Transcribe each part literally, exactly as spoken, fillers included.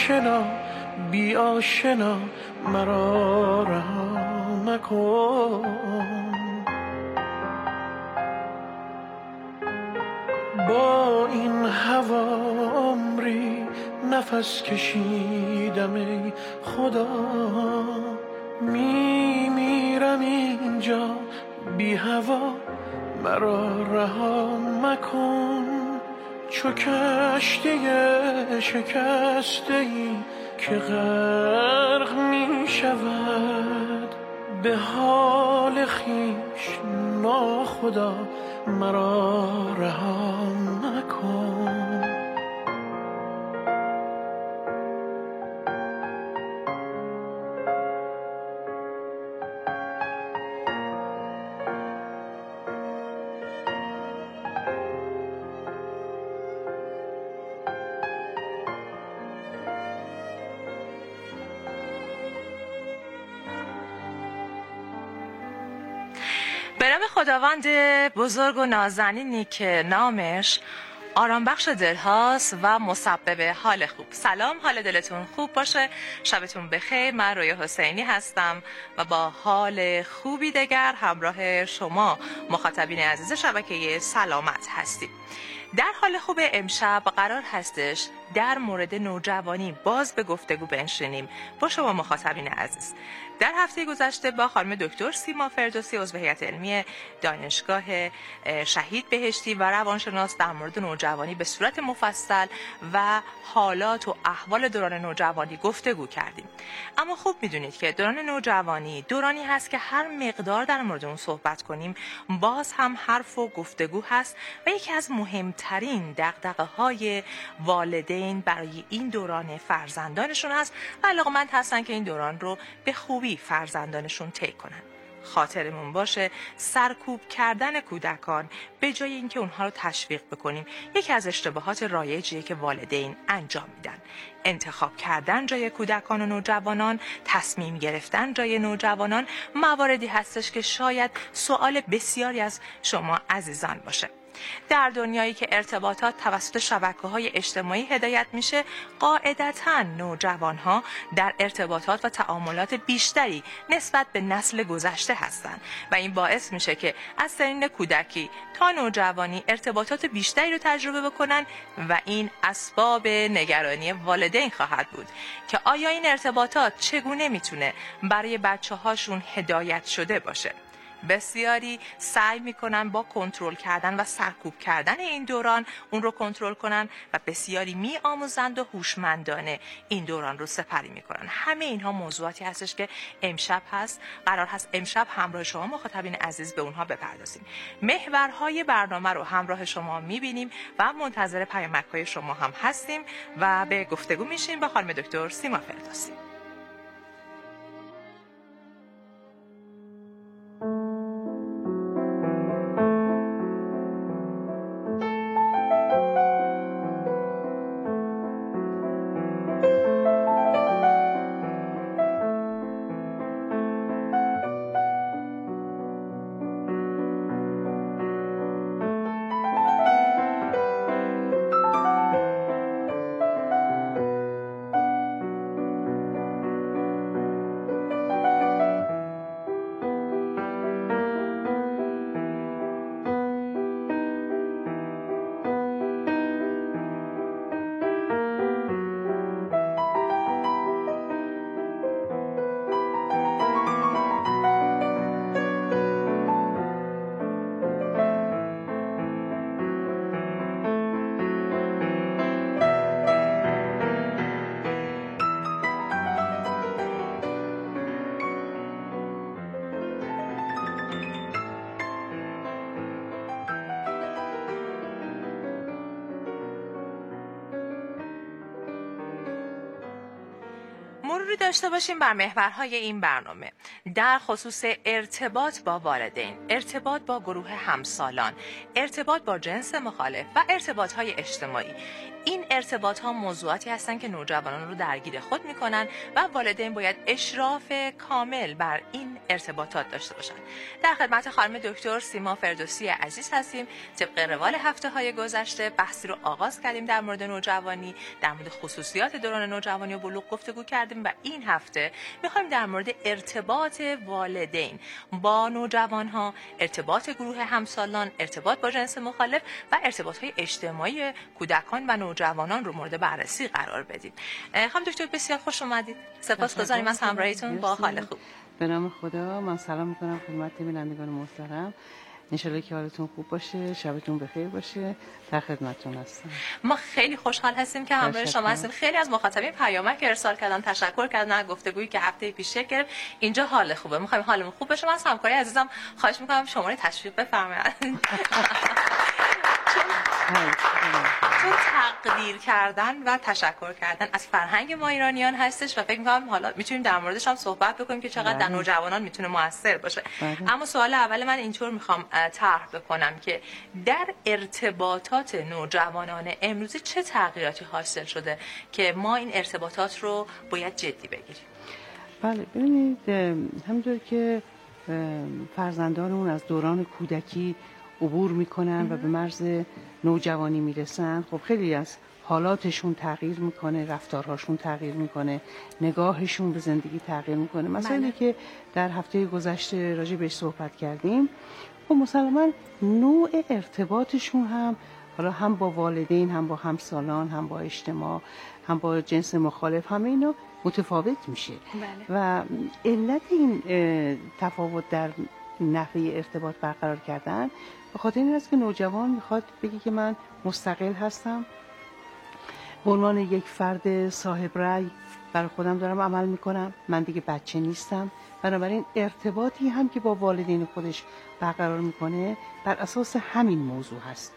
آشنا بی آشنا مرا رها مکن. با این هوا عمری نفس کشیدم ای خدا، می میرم اینجا بی هوا مرا رها مکن. چو کشتی شکسته ای که غرق می شود، به حال خویش ناخدا مرا رها مکن. به نام خداوند بزرگ و نازنینی که نامش آرام بخش دل هاست و مسبب حال خوب. سلام، حال دلتون خوب باشه، شبتون بخیر. من رویا حسینی هستم و با حال خوبی دگر همراه شما مخاطبین عزیز شبکه سلامت هستیم. در حال خوب امشب قرار هستش در مورد نوجوانی باز به گفتگو بنشینیم با شما مخاطبین عزیز. در هفته گذشته با خانم دکتر سیما فردوسی عضو هیئت علمی دانشگاه شهید بهشتی و روانشناس در مورد نوجوانی به صورت مفصل و حالات و احوال دوران نوجوانی گفتگو کردیم. اما خوب میدونید که دوران نوجوانی دورانی هست که هر مقدار در مورد اون صحبت کنیم باز هم حرف و گفتگو هست و یکی از مهمترین دغدغه‌های والدین برای این دوران فرزندانشون هست و علاقه‌مند هستن که این دوران رو به خوبی فرزندانشون طی کنن. خاطرمون باشه سرکوب کردن کودکان به جای اینکه اونها رو تشویق بکنیم یکی از اشتباهات رایجیه که والدین انجام میدن. انتخاب کردن جای کودکان و نوجوانان، تصمیم گرفتن جای نوجوانان مواردی هستش که شاید سوال بسیاری از شما عزیزان باشه. در دنیایی که ارتباطات توسط شبکه‌های اجتماعی هدایت میشه، قاعدتاً نوجوان‌ها در ارتباطات و تعاملات بیشتری نسبت به نسل گذشته هستند و این باعث میشه که از سن کودکی تا نوجوانی ارتباطات بیشتری رو تجربه بکنن و این اسباب نگرانی والدین خواهد بود که آیا این ارتباطات چگونه میتونه برای بچه‌هاشون هدایت شده باشه. بسیاری سعی میکنن با کنترل کردن و سرکوب کردن این دوران اون رو کنترل کنن و بسیاری میآموزند و هوشمندانه این دوران رو سپری میکنن. همه اینها موضوعاتی هستش که امشب هست قرار هست امشب همراه شما مخاطبین عزیز به اونها بپردازیم. محورهای برنامه رو همراه شما میبینیم و منتظر پیامک‌های شما هم هستیم و به گفتگو میشیم با خانم دکتر سیما فردوسی. مروری داشته باشیم بر محورهای این برنامه در خصوص ارتباط با والدین، ارتباط با گروه همسالان، ارتباط با جنس مخالف و ارتباطهای اجتماعی. این ارتباط ها موضوعاتی هستند که نوجوانان رو درگیر خود میکنن و والدین باید اشراف کامل بر این ارتباطات داشته باشن. در خدمت خانم دکتر سیما فردوسی عزیز هستیم. طبق روال هفته های گذشته بحثی رو آغاز کردیم در مورد نوجوانی، در مورد خصوصیات دوران نوجوانی و بلوغ گفتگو کردیم و این هفته میخوایم در مورد ارتباط والدین با نوجوان ها، ارتباط گروه همسالان، ارتباط با جنس مخالف و ارتباط های اجتماعی کودکان و نوجوانان رو مورد بررسی قرار بدیم. خانم دکتر بسیار خوش اومدید. سپاسگزاریم از همراهیتون با حال خوب. به نام خدا. من سلام میکنم خدمت بینندگان محترم. انشالله که حالتون خوب باشه، شبتون بخیر باشه. در خدمتتون هستم. ما خیلی خوشحال هستیم که همراه شما هستیم. خیلی از مخاطبین پیامک ارسال کردن، تشکر کردن از گفتگویی که هفته پیش شکل گرفت. اینجا حال خوبه، میخوایم حالمون خوب بشه. من از همکاری عزیزم خواهش میکنم شماره تشویق بفرمایید. چون تقدیر کردن و تشکر کردن از فرهنگ ما ایرانیان هستش و فکر می‌کنم حالا میتونیم در موردش هم صحبت بکنیم که چقدر در نوجوانان میتونه موثر باشه. بله. اما سوال اول من اینطور میخوام طرح بکنم که در ارتباطات نوجوانان امروزی چه تغییراتی حاصل شده که ما این ارتباطات رو باید جدی بگیریم؟ بله ببینید، همونطور که فرزندانمون از دوران کودکی عبور میکنن و به مرز نوجوانی میرسن، خب خیلی از حالاتشون تغییر میکنه، رفتارهاشون تغییر میکنه، نگاهشون به زندگی تغییر میکنه. مسئله که در هفته گذشته راجع بهش صحبت کردیم، خب مسلماً نوع ارتباطشون هم حالا هم با والدین، هم با همسالان، هم با اجتماع، هم با جنس مخالف، همه اینا متفاوت میشه. بله. و علت این تفاوت در نحوه ارتباط برقرار کردن به خاطر این است که نوجوان میخواد بگه که من مستقل هستم، به عنوان یک فرد صاحب رأی برای خودم دارم عمل میکنم، من دیگه بچه نیستم. بنابراین ارتباطی هم که با والدین خودش برقرار میکنه بر اساس همین موضوع هست.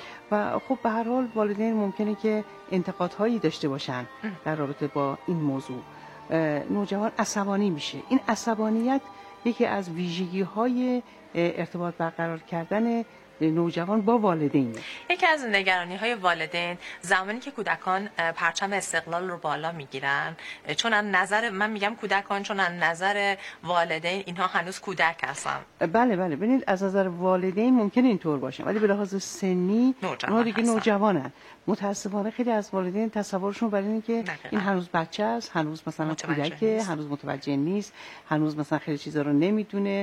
و خب به هر حال والدین ممکنه که انتقادهایی داشته باشن در رابطه با این موضوع. نوجوان عصبانی میشه. این عصبانیت یکی از ویژگی های ارتباط برقرار کردن نوجوان با والدین. یکی از نگرانی های والدین زمانی که کودکان پرچم استقلال رو بالا میگیرن، چون از نظر من میگم کودکان، چون از نظر والدین اینها هنوز کودک هستن. بله بله ببینید، از نظر والدین ممکنه اینطور باشه ولی به لحاظ سنی اونها دیگه نوجوانن. متاسفانه خیلی از والدین تصورشون برای اینه که این هنوز بچه است، هنوز مثلا کودکه، هنوز متوجه نیست، هنوز مثلا خیلی چیزا رو نمیدونه،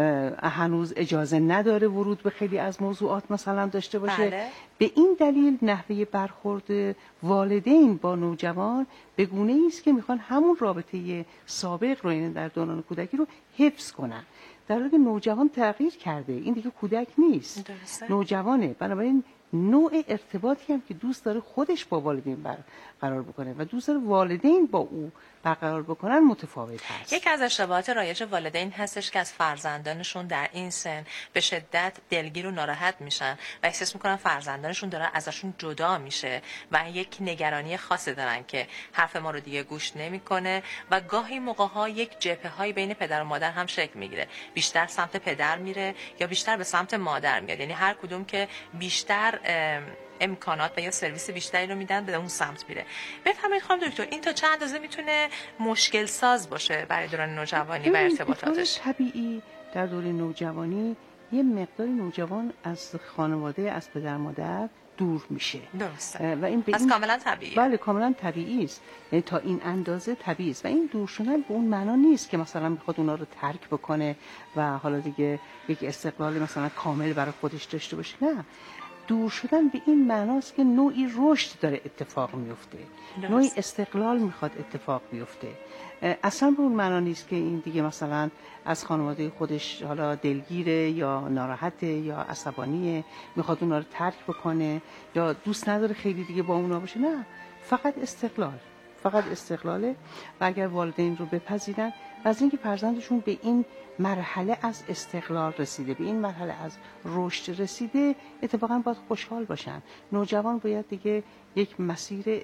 هنوز اجازه نداره ورود به خیلی از موضوعات مثلا داشته باشه. بله. به این دلیل نحوه برخورد والدین با نوجوان به گونه‌ای است که میخوان همون رابطه سابق رو، یعنی در دوران کودکی رو حفظ کنن. در حالی که نوجوان تغییر کرده، این دیگه کودک نیست، درسته. نوجوانه. بنابراین نوع ارتباطی هم که دوست داره خودش با والدین برقرار بکنه و دوست داره والدین با او برقرار بکنن متفاوت هست. یک از اشتباهات رایج والدین هستش که از فرزندانشون در این سن به شدت دلگیر و ناراحت میشن و احساس میکنن فرزندانشون داره ازشون جدا میشه و یک نگرانی خاصی دارن که حرف ما رو دیگه گوش نمیکنه و گاهی موقع‌ها یک جبهه‌های بین پدر و مادر هم شکل میگیره. بیشتر سمت پدر میره یا بیشتر به سمت مادر میاد. یعنی هر کدوم که بیشتر امکانات و یا سرویس بیشتری رو میدن به اون سمت میره. بفرمایید خانم دکتر، این تا چند اندازه میتونه مشکل ساز باشه برای دوران نوجوانی و ارتباطاتش؟ طبیعی در دوران نوجوانی یه مقدار نوجوان از خانواده، از پدر مادر دور میشه. درسته. و این پس کاملا طبیعیه. بله کاملا طبیعی است. یعنی تا این اندازه طبیعی است و این دور شدن به اون معنا نیست که مثلا میخواد اونا رو ترک بکنه و حالا دیگه یک استقلال مثلا کامل برای خودش داشته باشه. نه، دور شدن به این معناست که نوعی رشد داره اتفاق میفته، نوعی استقلال میخواد اتفاق بیفته. اصلا به اون معنا نیست که این دیگه مثلا از خانواده خودش حالا دلگیره یا ناراحته یا عصبانیه، میخواد اونا رو ترک بکنه یا دوست نداره خیلی دیگه با اونا باشه. نه، فقط استقلال، فقط استقلاله و اگر والدین رو بپذیرن و از اینکه فرزندشون به این مرحله از استقلال رسیده، به این مرحله از رشد رسیده، اتفاقا باید خوشحال باشن. نوجوان باید دیگه یک مسیر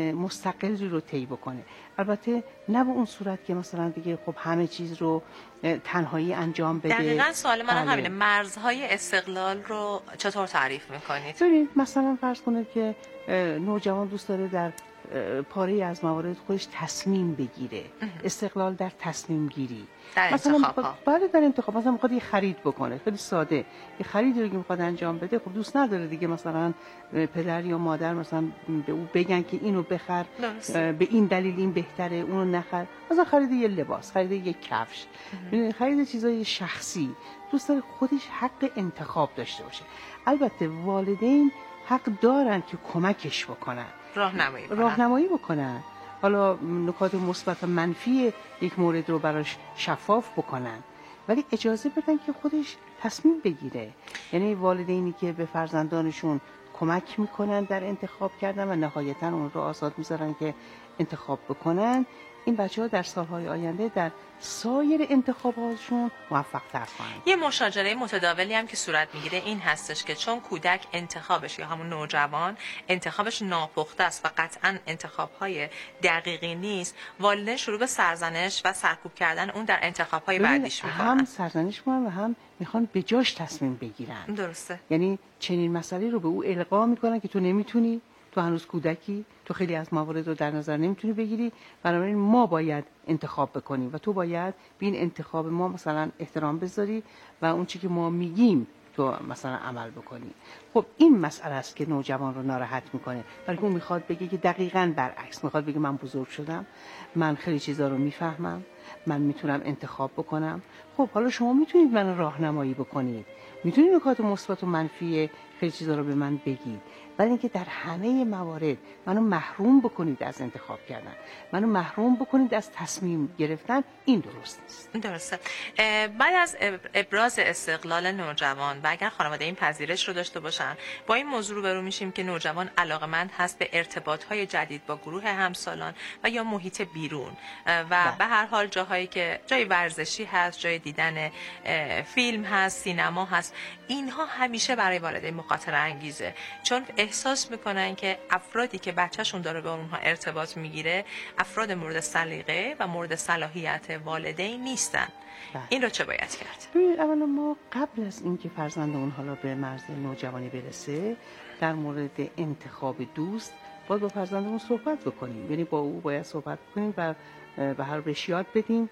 مستقلی رو طی بکنه، البته نه به اون صورت که مثلا دیگه خب همه چیز رو تنهایی انجام بده. دقیقاً سوال من بله. همینه، مرزهای استقلال رو چطور تعریف میکنید؟ ببینید مثلا فرض کنید که نوجوان دوست داره در پاره از موارد خودش تصمیم بگیره. استقلال در تصمیم گیری، در مثلا انتخاب ها. بله در انتخاب. مثلا میخواد یه خرید بکنه، خیلی ساده یه خریدی رو که میخواد انجام بده، خب دوست نداره دیگه مثلا پدر یا مادر مثلا به او بگن که اینو بخر، به این دلیل این بهتره، اونو نخر. مثلا خرید یه لباس، خرید یه کفش، خرید چیزای شخصی، دوست داره خودش حق انتخاب داشته باشه. البته والدین حق دارن که کمکش بکنن، راهنمایی کنن. راهنمایی بکنن. حالا نکات مثبت و منفی یک مورد رو براش شفاف بکنن، ولی اجازه بدن که خودش تصمیم بگیره. یعنی والدینی که به فرزندانشون کمک میکنن در انتخاب کردن و نهایتا اون رو آزاد میذارن که انتخاب بکنن، این بچه ها در سالهای آینده در سایر انتخاباتشون موفق تر خواهند. یه مشاجره متداولی هم که صورت میگیره این هستش که چون کودک انتخابش یا همون نوجوان انتخابش ناپخته است و قطعا انتخابهای دقیقی نیست، والدین شروع به سرزنش و سرکوب کردن اون در انتخابهای بعدیش میکنن. هم سرزنش میکنن و هم میخوان به جاش تصمیم بگیرن. درسته. یعنی چنین مسئله رو به او القا میکنن که تو نمیتونی، تو هنوز کودکی، تو خیلی از موارد رو در نظر نمیتونی بگیری، بنابراین ما باید انتخاب بکنیم و تو باید به این انتخاب ما مثلا احترام بذاری و اون چی که ما میگیم تو مثلا عمل بکنی. خب این مسئله است که نوجوان رو ناراحت میکنه، برای اون میخواد بگه که دقیقاً برعکس، میخواد بگه من بزرگ شدم، من خیلی چیزا رو میفهمم، من میتونم انتخاب بکنم. خب حالا شما میتونید من راهنمایی بکنید، میتونید نکات مثبت و منفی خیلی چیزا رو به من بگید، ولی اینکه در همه موارد منو محروم بکنید از انتخاب کردن، منو محروم بکنید از تصمیم گرفتن، این درست نیست. درسته. بعد از ابراز استقلال نوجوان و اگر خانواده این پذیرش رو داشته باشن، با این موضوع روبرو میشیم که نوجوان علاقمند هست به ارتباط‌های جدید با گروه همسالان و یا محیط بیرون و به هر حال جاهایی که جای ورزشی هست، جای دیدن فیلم هست، سینما هست، اینها همیشه برای والدین مخاطره انگیزه، چون احساس میکنن که افرادی که بچهشون داره به اونها ارتباط میگیره افراد مورد سلیقه و مورد صلاحیت والدین نیستن. بله. این رو چه باید کرد؟ ببینید اولا ما قبل از اینکه فرزندمون حالا به مرز نوجوانی برسه، در مورد انتخاب دوست باید با فرزندمون صحبت بکنیم. یعنی با او باید صحبت بکنیم و به هر بهش یاد بدیم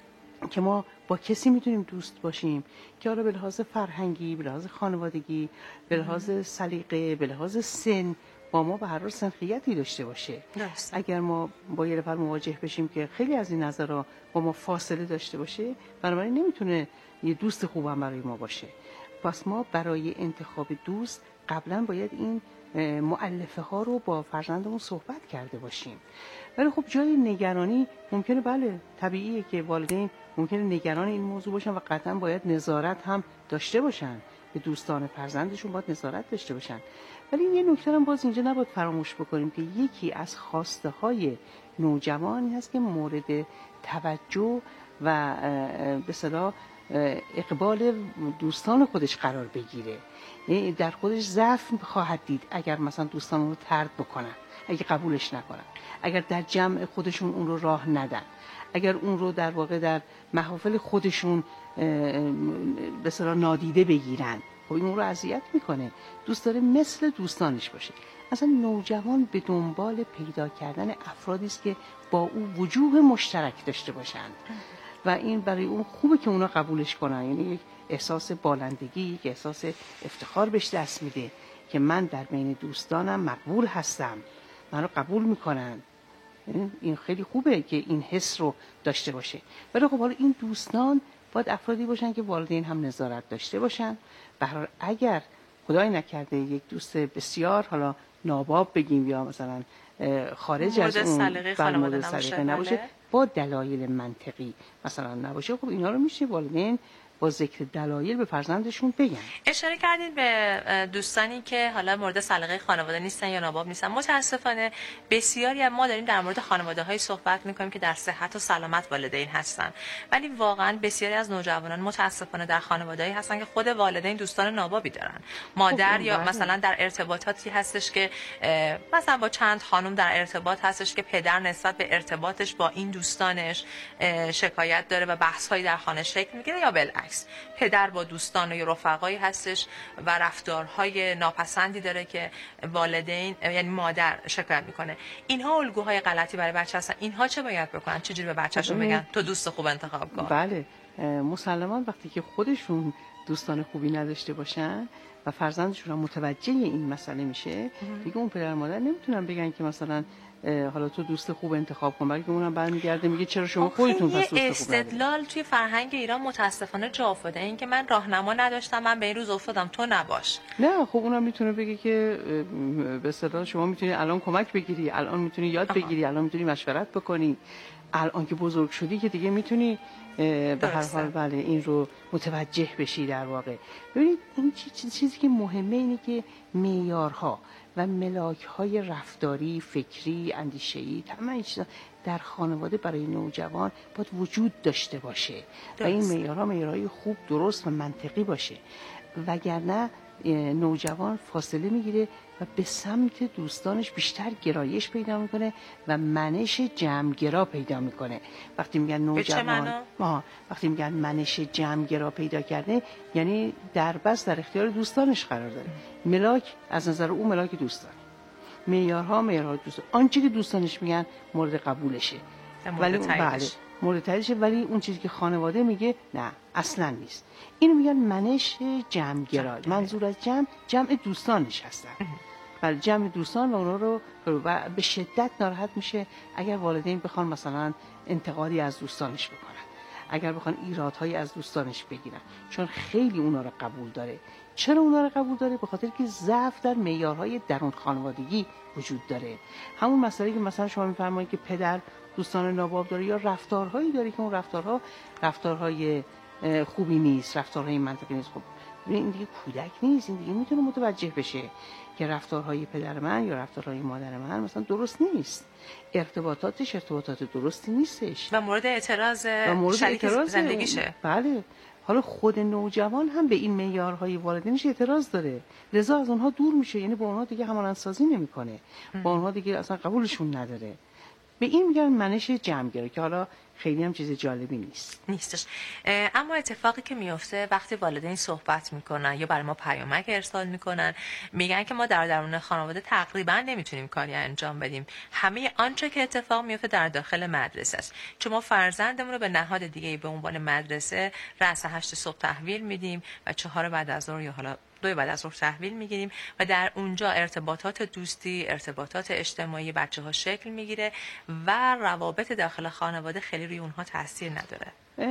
که ما با کسی میتونیم دوست باشیم که حالا به لحاظ فرهنگی، به لحاظ خانوادگی، به لحاظ سلیقه، به لحاظ سن با ما به هر حال سنخیتی داشته باشه. درست. اگر ما با یه نفر مواجه بشیم که خیلی از این نظرها با ما فاصله داشته باشه، بنابراین نمیتونه یه دوست خوبم برای ما باشه. پس ما برای انتخاب دوست قبلا باید این مؤلفه ها رو با فرزندمون صحبت کرده باشیم. ولی خب جای نگرانی ممکنه، بله طبیعیه که والدین ممکنه نگران این موضوع باشن و قطعا باید نظارت هم داشته باشن، به دوستان فرزندشون باید نظارت داشته باشن. ولی یه نکته هم باز اینجا نباید فراموش بکنیم که یکی از خواسته های نوجوانی هست که مورد توجه و به اصطلاح اقبال دوستان خودش قرار بگیره. یعنی در خودش ضعف خواهد دید اگر مثلا دوستان رو طرد بکنن، اگه قبولش نکنن، اگر در جمع خودشون اون رو راه ندن، اگر اون رو در واقع در محافل خودشون به اصطلاح نادیده بگیرن، خب این اون رو اذیت میکنه. دوست داره مثل دوستانش باشه. اصلا نوجوان به دنبال پیدا کردن افرادی است که با او وجوه مشترک داشته باشند و این برای اون خوبه که اونا قبولش کنن. یعنی یک احساس بالندگی، یک احساس افتخار بهش دست میده که من در بین دوستانم مقبول هستم، منو قبول میکنن. این خیلی خوبه که این حس رو داشته باشه. ولی خب حالا این دوستان باید افرادی باشن که والدین هم نظارت داشته باشن. به هر حال اگر خدای نکرده یک دوست بسیار حالا ناباب بگیم یا مثلا خارج از اون بر مورد سلیقه نباشه، با دلایل منطقی مثلا نباشه، خب اینا رو میشه والدین با ذکر دلایل به فرزندشون بگن. اشاره کردید به دوستانی که حالا مورد سلیقه خانواده نیستن یا ناباب نیستن. متاسفانه بسیاری از ما داریم در مورد خانواده‌های صحبت می‌کنیم که در صحت و سلامت والدین هستن، ولی واقعا بسیاری از نوجوانان متاسفانه در خانواده‌ای هستن که خود والدین دوستان نابابی دارن. مادر خب یا بله. مثلا در ارتباطاتی هستش که مثلا با چند خانم در ارتباط هستش که پدر نسبت به ارتباطش با این دوستانش شکایت داره و بحث‌هایی در خانه شکل می‌گیره، یا بالعکس پدر با دوستان یا رفقایی هستش و رفتارهای ناپسندی داره که والدین یعنی مادر شکایت میکنه. اینها الگوهای غلطی برای بچه هستن. اینها چه باید بکنن؟ چجوری به بچه‌شون بگن تو دوست خوب انتخاب کن؟ بله مسلماً وقتی که خودشون دوستان خوبی نداشته باشن و فرزندشون هم متوجه این مسئله میشه، دیگه اون پدر مادر نمیتونن بگن که مثلا حالا تو دوست خوب انتخاب کن، بلکه اونم برمیگرده میگه چرا شما خودتون پس دوست خوب ندارید. استدلال توی فرهنگ ایران متاسفانه جا افتاده، این که من راهنما نداشتم من به این روز افتادم تو نباش. نه خب اونم میتونه بگه که به اصطلاح شما میتونی الان کمک بگیری، الان میتونی یاد آها. بگیری، الان میتونی مشورت بکنی، الان که بزرگ شدی که دیگه میتونی به هر حال بله این رو متوجه بشی. در واقع ببینید این چیزی که مهمه اینه که معیارها و ملاک‌های رفتاری، فکری، اندیشه‌ای تمام این چیزا در خانواده برای نوجوان باید وجود داشته باشه درست. و این معیارها معیارهای خوب، درست و منطقی باشه، وگرنه نوجوان فاصله میگیره و به سمت دوستانش بیشتر گرایش پیدا میکنه و منش جمعگرا پیدا میکنه. وقتی میگن نوجوان ما وقتی میگن منش جمعگرا پیدا کرده، یعنی در بس در اختیار دوستانش قرار داره. ملاک از نظر او ملاک دوستان، معیارها معیارهای دوستان، آنچه که دوستانش میگن مورد قبولشه، ولی بله مورد تاییدشه، ولی اون چیزی که خانواده میگه نه اصلا نیست. اینو میگن منش جمعگرا. منظور از جمع جمع دوستانش هستن. بله جمع دوستان و اونا رو به شدت ناراحت میشه اگر والدین بخوان مثلا انتقادی از دوستانش بکنن، اگر بخوان ایرادهایی از دوستانش بگیرن، چون خیلی اونا رو قبول داره. چرا اونا رو قبول داره؟ به خاطر که ضعف در معیارهای درون خانوادگی وجود داره. همون مسئله که مثلا شما میفرمایید که پدر دوستان ناباب داره یا رفتارهایی داره که اون رفتارها رفتارهای خوبی نیست، رفتارهای منطقی نیست. خب این دیگه کودک نیست، این دیگه میتونه متوجه بشه که رفتارهای پدر من یا رفتارهای مادر من مثلا درست نیست، ارتباطاتش ارتباطات درستی نیستش و مورد اعتراض شریک زندگیشه. بله حالا خود نوجوان هم به این معیارهای والدینش اعتراض داره، لذا از اونها دور میشه، یعنی با اونها دیگه همانندسازی نمیکنه، با اونها دیگه اصلا قبولشون نداره. به این میگن منش جمعگرا که حالا خیلی هم چیز جالبی نیست نیستش. اما اتفاقی که میفته وقتی والدین صحبت میکنن یا برای ما پیامک ارسال میکنن، میگن که ما در درون خانواده تقریبا نمیتونیم کاری انجام بدیم، همه آنچه که اتفاق میفته در داخل مدرسه است، چون ما فرزندمون رو به نهاد دیگه به عنوان مدرسه رأس هشت صبح تحویل میدیم و چهار بعد از ظهر یا حالا دو بعد از ظهر تحویل میگیریم و در اونجا ارتباطات دوستی، ارتباطات اجتماعی بچه‌ها شکل میگیره و روابط داخل خانواده خیلی روی اونها تاثیر نداره.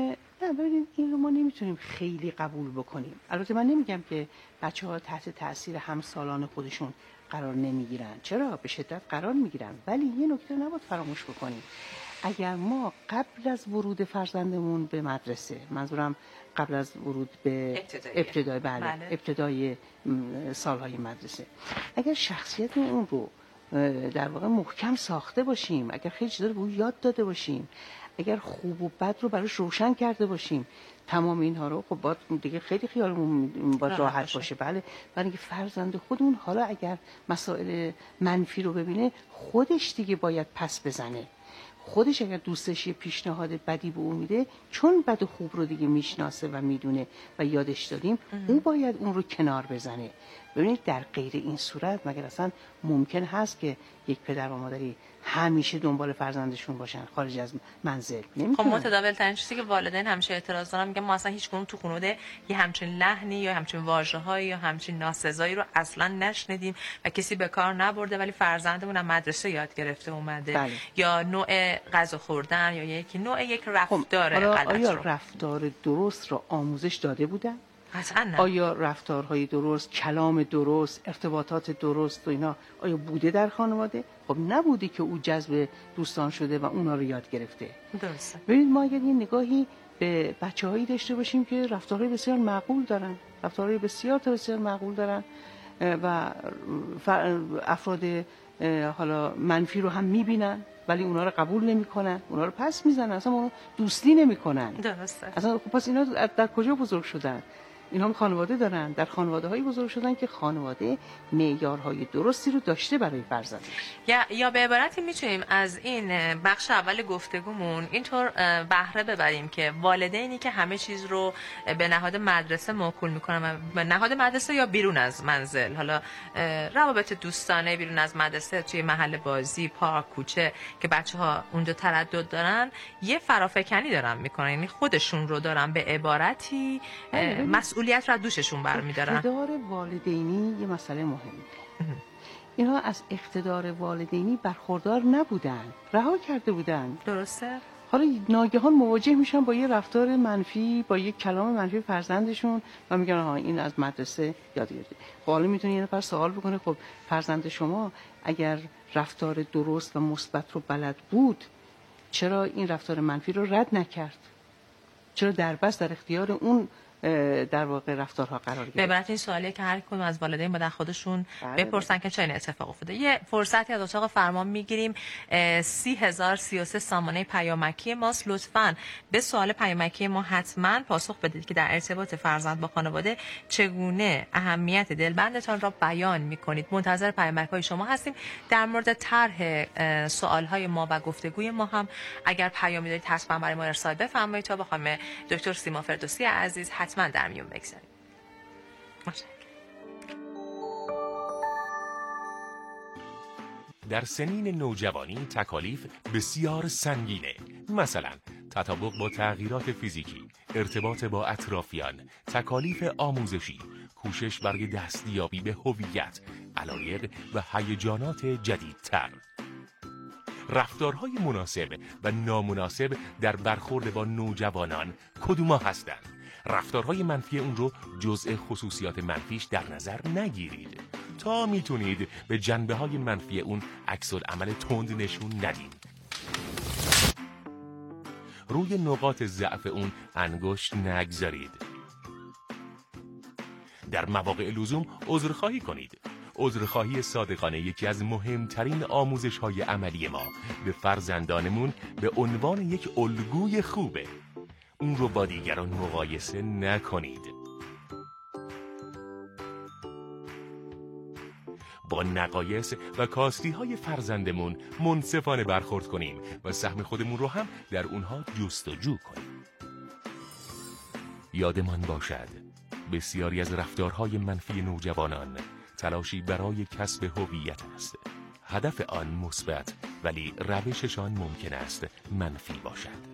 نه ببینید این رو ما نمیتونیم خیلی قبول بکنیم. البته من نمیگم که بچه‌ها تحت تاثیر همسالان خودشون قرار نمیگیرن، چرا؟ به شدت قرار میگیرن، ولی یه نکته نباید فراموش بکنیم. اگر ما قبل از ورود فرزندمون به مدرسه، منظورم قبل از ورود به ابتدای بله, بله. ابتدای سالهای مدرسه، اگر شخصیت اون رو در واقع محکم ساخته باشیم، اگر خیلی چیزا رو به اون یاد داده باشیم، اگر خوب و بد رو براش روشن کرده باشیم، تمام اینها رو خب باید دیگه خیلی خیالمون باید راحت باشه. باشه بله. برای اینکه فرزند خودمون حالا اگر مسائل منفی رو ببینه، خودش دیگه باید پس بزنه، خودش اگر دوستش یه پیشنهاد بدی به اون میده، چون بد و خوب رو دیگه میشناسه و میدونه و یادش دادیم، او باید اون رو کنار بزنه. ببینید در غیر این صورت مگر اصلا ممکن هست که یک پدر و مادری همیشه دنبال فرزندشون باشن خارج از منزل؟ خب متداول ترین چیزی که والدین همیشه اعتراض دارن، میگن ما اصلا هیچ کدوم تو خانواده یه همچین لحنی یا همچین واژه‌هایی یا همچین ناسزایی رو اصلا نشنیدیم و کسی به کار نبرده، ولی فرزندمون هم مدرسه یاد گرفته اومده. بله. یا نوع غذا خوردن یا یک نوع یک رفتار خب غلط. آیا رو. رفتار درست رو آموزش داده بودن؟ نه. آیا رفتارهای درست، کلام درست، ارتباطات درست و اینا آیا بوده در خانواده؟ خب نبوده که او جذب دوستان شده و اونا رو یاد گرفته. درسته. ببینید ما اگر یه نگاهی به بچه‌هایی داشته باشیم که رفتارهای بسیار معقول دارن، رفتارهای بسیار تا بسیار معقول دارن و افراد حالا منفی رو هم میبینن ولی اونا رو قبول نمیکنن، اونا رو پس میزنن، اصلا اونا دوستی نمیکنن. درسته. اصلا خب پس اینا در کجا بزرگ شدن؟ اینا هم خانواده دارن، در خانواده هایی بزرگ شدن که خانواده معیارهای درستی رو داشته برای فرزندش. یا یا به عبارتی میتونیم از این بخش اول گفتگومون اینطور بهره ببریم که والدینی که همه چیز رو به نهاد مدرسه موکول میکنن، به نهاد مدرسه یا بیرون از منزل، حالا روابط دوستانه بیرون از مدرسه، توی محل بازی، پارک، کوچه که بچه‌ها اونجا تردد دارن، یه فرافکنی دارن میکنن، یعنی خودشون رو دارن به عبارتی مسئولیت رو دوششون برمیدارن. اقتدار والدینی یه مسئله مهمه. اینا از اقتدار والدینی برخوردار نبودن، رها کرده بودن. درسته؟ حالا ناگهان مواجه میشن با یه رفتار منفی، با یه کلام منفی فرزندشون و میگن ها این از مدرسه یاد گرفته. خب حالا میتونه یه نفر سوال بکنه خب فرزند شما اگر رفتار درست و مثبت رو بلد بود چرا این رفتار منفی رو رد نکرد؟ چرا دربست در اختیار اون در واقع رفتارها قرار گرفت؟ به عبارت این سوالیه که هر کدوم از والدین باید خودشون بپرسن که چه این اتفاق افتاده. یه فرصتی از اتاق فرمان میگیریم. سی هزار سی و سه سامانه پیامکی ماست. لطفاً به سوال پیامکی ما حتما پاسخ بدید که در ارتباط فرزند با خانواده چگونه اهمیت دلبندتان را بیان میکنید. منتظر پیامک‌های شما هستیم. در مورد طرح سوال‌های ما و گفتگوی ما هم اگر پیامی دارید حتما برای ما ارسال بفرمایید تا با خانم دکتر سیما فردوسی عزیز حتما در میون بگذاریم. در سنین نوجوانی تکالیف بسیار سنگینه، مثلا تطابق با تغییرات فیزیکی، ارتباط با اطرافیان، تکالیف آموزشی، کوشش برای دستیابی به هویت، علایق و هیجانات جدیدتر. رفتارهای مناسب و نامناسب در برخورد با نوجوانان کدوما هستند؟ رفتارهای منفی اون رو جزء خصوصیات منفیش در نظر نگیرید تا میتونید به جنبه‌های منفی اون عکس‌العمل تند نشون ندید. روی نقاط ضعف اون انگشت نگذارید. در مواقع لزوم عذرخواهی کنید. عذرخواهی صادقانه یکی از مهمترین آموزش‌های عملی ما به فرزندانمون به عنوان یک الگوی خوبه. اون رو با دیگران مقایسه نکنید. با نقایص و کاستی های فرزندمون منصفانه برخورد کنیم و سهم خودمون رو هم در اونها جستجو کنیم. یادمان باشد بسیاری از رفتارهای منفی نوجوانان تلاشی برای کسب هویت است. هدف آن مثبت ولی روششان ممکن است منفی باشد.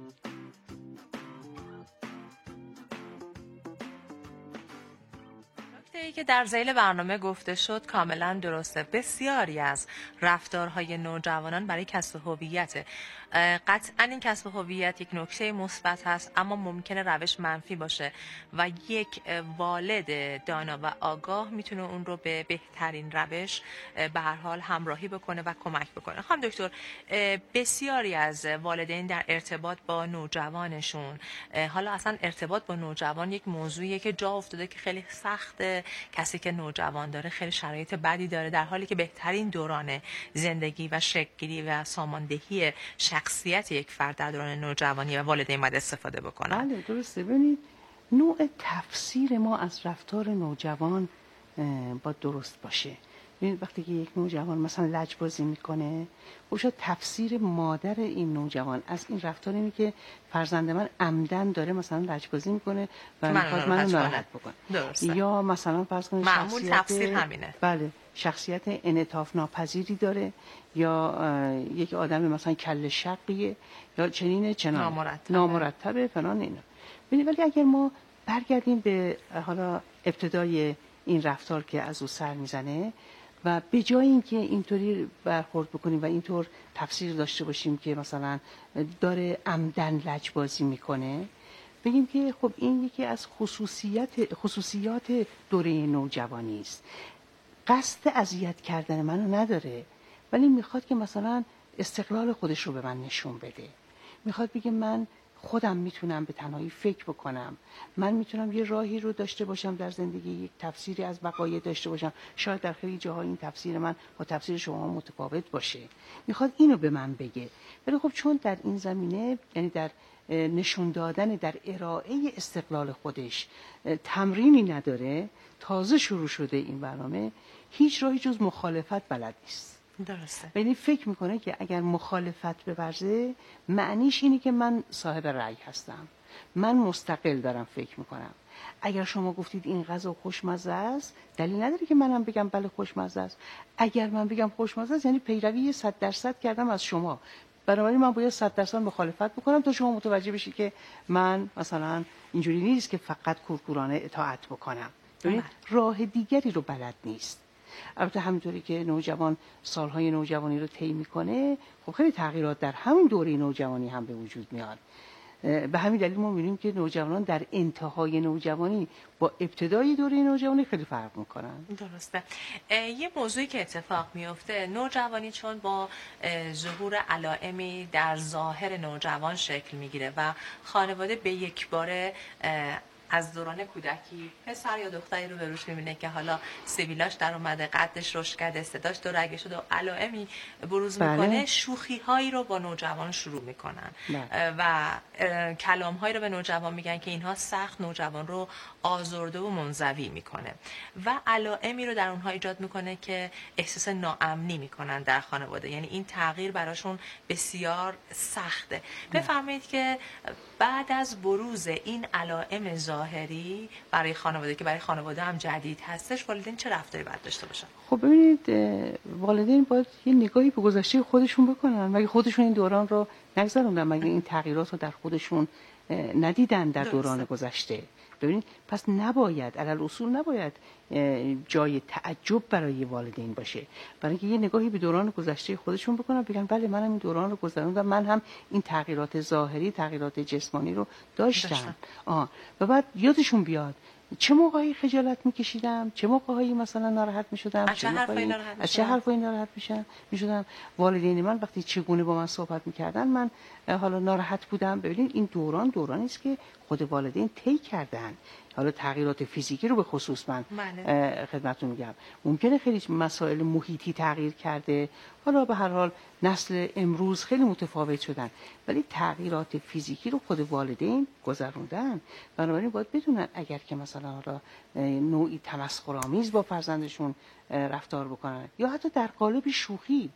که در ذیل برنامه گفته شد کاملا درسته. بسیاری از رفتارهای نوجوانان برای کسب هویت، قطعا این کسب هویت یک نکته مثبت هست اما ممکنه روش منفی باشه و یک والد دانا و آگاه میتونه اون رو به بهترین روش به هر حال همراهی بکنه و کمک بکنه. خانم دکتر، بسیاری از والدین در ارتباط با نوجوانشون، حالا اصلا ارتباط با نوجوان یک موضوعیه که جا افتاده که خیلی سخته. کسی که نوجوان داره خیلی شرایط بدی داره در حالی که بهترین دوران زندگی و شکل‌گیری و ساماندهی شخصیت یک فرد در دوران نوجوانی و والدین باید استفاده بکنن. بله درسته. ببینید نوع تفسیر ما از رفتار نوجوان باید درست باشه. ببینید وقتی که یک نوجوان مثلا لجبازی میکنه، خب شاید تفسیر مادر این نوجوان از این رفتار اینه که فرزند من عمدن داره مثلا لجبازی میکنه و میخواد منو ناراحت بکنه. درسته. یا مثلا فرض کنید معمول شخصیت تفسیر همینه. بله شخصیت انعطاف ناپذیری داره یا یک آدم مثلا کله شقیه یا چنینه چنان نامرتبه, نامرتبه فلان اینا. ببینید ولی اگر ما برگردیم به حالا ابتدای این رفتار که از او سر میزنه و به جای اینکه اینطوری برخورد بکنیم و اینطور تفسیر داشته باشیم که مثلا داره عمدن لجبازی میکنه، بگیم که خب این یکی از خصوصیت خصوصیات دوره نوجوانی است. قصد اذیت کردن منو نداره ولی میخواد که مثلا استقلال خودش رو به من نشون بده. میخواد بگه من خودم میتونم به تنهایی فکر بکنم، من میتونم یه راهی رو داشته باشم در زندگی، یک تفسیری از وقایع داشته باشم. شاید در خیلی جاها این تفسیر من با تفسیر شما متفاوت باشه، میخواد اینو به من بگه. ولی خب چون در این زمینه، یعنی در نشون دادن، در ارائه استقلال خودش تمرینی نداره، تازه شروع شده این برنامه، هیچ راهی جز مخالفت بلد نیست. درسته. یعنی فکر میکنه که اگر مخالفت بورزه معنیش اینه که من صاحب رأی هستم، من مستقل دارم فکر میکنم. اگر شما گفتید این غذا خوشمزه است، دلیل نداره که منم بگم بله خوشمزه است. اگر من بگم خوشمزه است یعنی پیروی صد درصد کردم از شما، بنابراین من باید صد درصد مخالفت بکنم تا شما متوجه بشید که من مثلا اینجوری نیست که فقط کورکورانه اطاعت بکنم. ببین راه دیگری رو بلد نیست. البته همینطوری که نوجوان سالهای نوجوانی رو طی میکنه، خب خیلی تغییرات در همین دوره نوجوانی هم به وجود میاد. به همین دلیل ما می‌بینیم که نوجوانان در انتهای نوجوانی با ابتدای دوره نوجوانی خیلی فرق میکنن. درسته. یه موضوعی که اتفاق میفته، نوجوانی چون با ظهور علائمی در ظاهر نوجوان شکل میگیره و خانواده به یک باره از دوران کودکی پسر یا دختری رو به روش میبینه که حالا سیبیلاش در اومده، قدش رشد کرده، صداش دو رگه شده و علائمی بروز بله. میکنه، شوخی هایی رو با نوجوان شروع میکنن بله. و کلام هایی رو به نوجوان میگن که اینها سخت نوجوان رو آزرده و منزوی میکنه و علائمی رو در اونها ایجاد میکنه که احساس ناامنی میکنن در خانواده. یعنی این تغییر براشون بسیار سخته. بفرمایید که بعد از بروز این علائم ظاهری برای خانواده که برای خانواده هم جدید هستش، والدین چه رفتاری باید داشته باشن؟ خب ببینید، والدین باید یه نگاهی به گذشته خودشون بکنن. مگه خودشون این دوران رو نگذروندن؟ مگه این تغییرات رو در خودشون ندیدن در دوران گذشته؟ ببینید، پس نباید، علل اصول نباید جای تعجب برای والدین باشه، برای اینکه یه نگاهی به دوران گذشته خودشون بکنن، بگن بله منم این دوران رو گذروندم، من هم این تغییرات ظاهری، تغییرات جسمانی رو داشتم, داشتم. آه. و بعد یادشون بیاد چه موقعی خجالت میکشیدم، چه موقعی مثلا ناراحت میشدم، چه حرفایی ناراحت از چه حرفایی ناراحت میشم میشدم والدین من وقتی چگونه با من صحبت میکردن من حالا ناراحت بودم. ببینید این دوران دورانی است که خود والدین طی کردن. حالا تغییرات فیزیکی رو به خصوص من خدمتتون میگم، ممکنه خیلی مسائل محیطی تغییر کرده، حالا به هر حال نسل امروز خیلی متفاوت شدن، ولی تغییرات فیزیکی رو خود والدین گذروندن. بنابراین باید بدونن اگر که مثلا حالا نوعی تمسخرآمیز با فرزندشون رفتار بکنن یا حتی در قالب شوخی،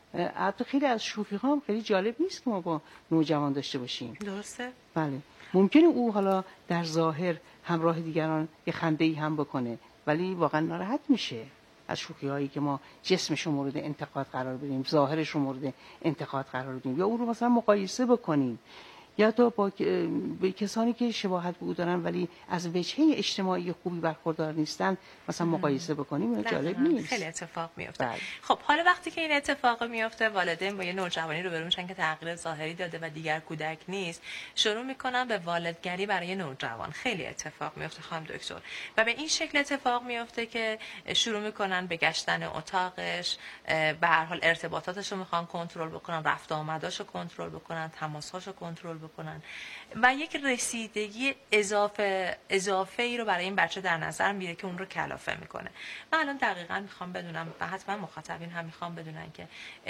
حتی خیلی از شوخی ها هم خیلی جالب نیست که ما با نوجوان داشته باشیم. درسته؟ بله. ممکنه او حالا در ظاهر همراه دیگران یه خنده‌ای هم بکنه ولی واقعا ناراحت میشه از شوخی هایی که ما جسمش رو مورد انتقاد قرار بدیم، ظاهرش رو مورد انتقاد قرار بدیم یا او رو مثلا مقایسه بکنیم یا تا با کسانی که شباهت به او دارن ولی از وجهه اجتماعی خوبی برخوردار نیستن مثلا مقایسه بکنیم. این جالب نیست. خیلی اتفاق میفته. بله. خب حالا وقتی که این اتفاق میفته، والدین با یه نوجوانی رو برو میشن که تغییر ظاهری داده و دیگر کودک نیست، شروع میکنن به والدگری برای نوجوان. خیلی اتفاق میفته خانم دکتر، و به این شکل اتفاق میفته که شروع میکنن به گشتن اتاقش، به هر حال ارتباطاتش رو میخوان کنترل بکنن، رفت و آمداشو کنترل بکنن، تماسهاشو کنترل بکنن و یک رسیدگی اضافه اضافه ای رو برای این بچه در نظر میگیره که اون رو کلافه میکنه. من الان دقیقاً میخوام بدونم و حتما مخاطبین هم میخوام بدونن که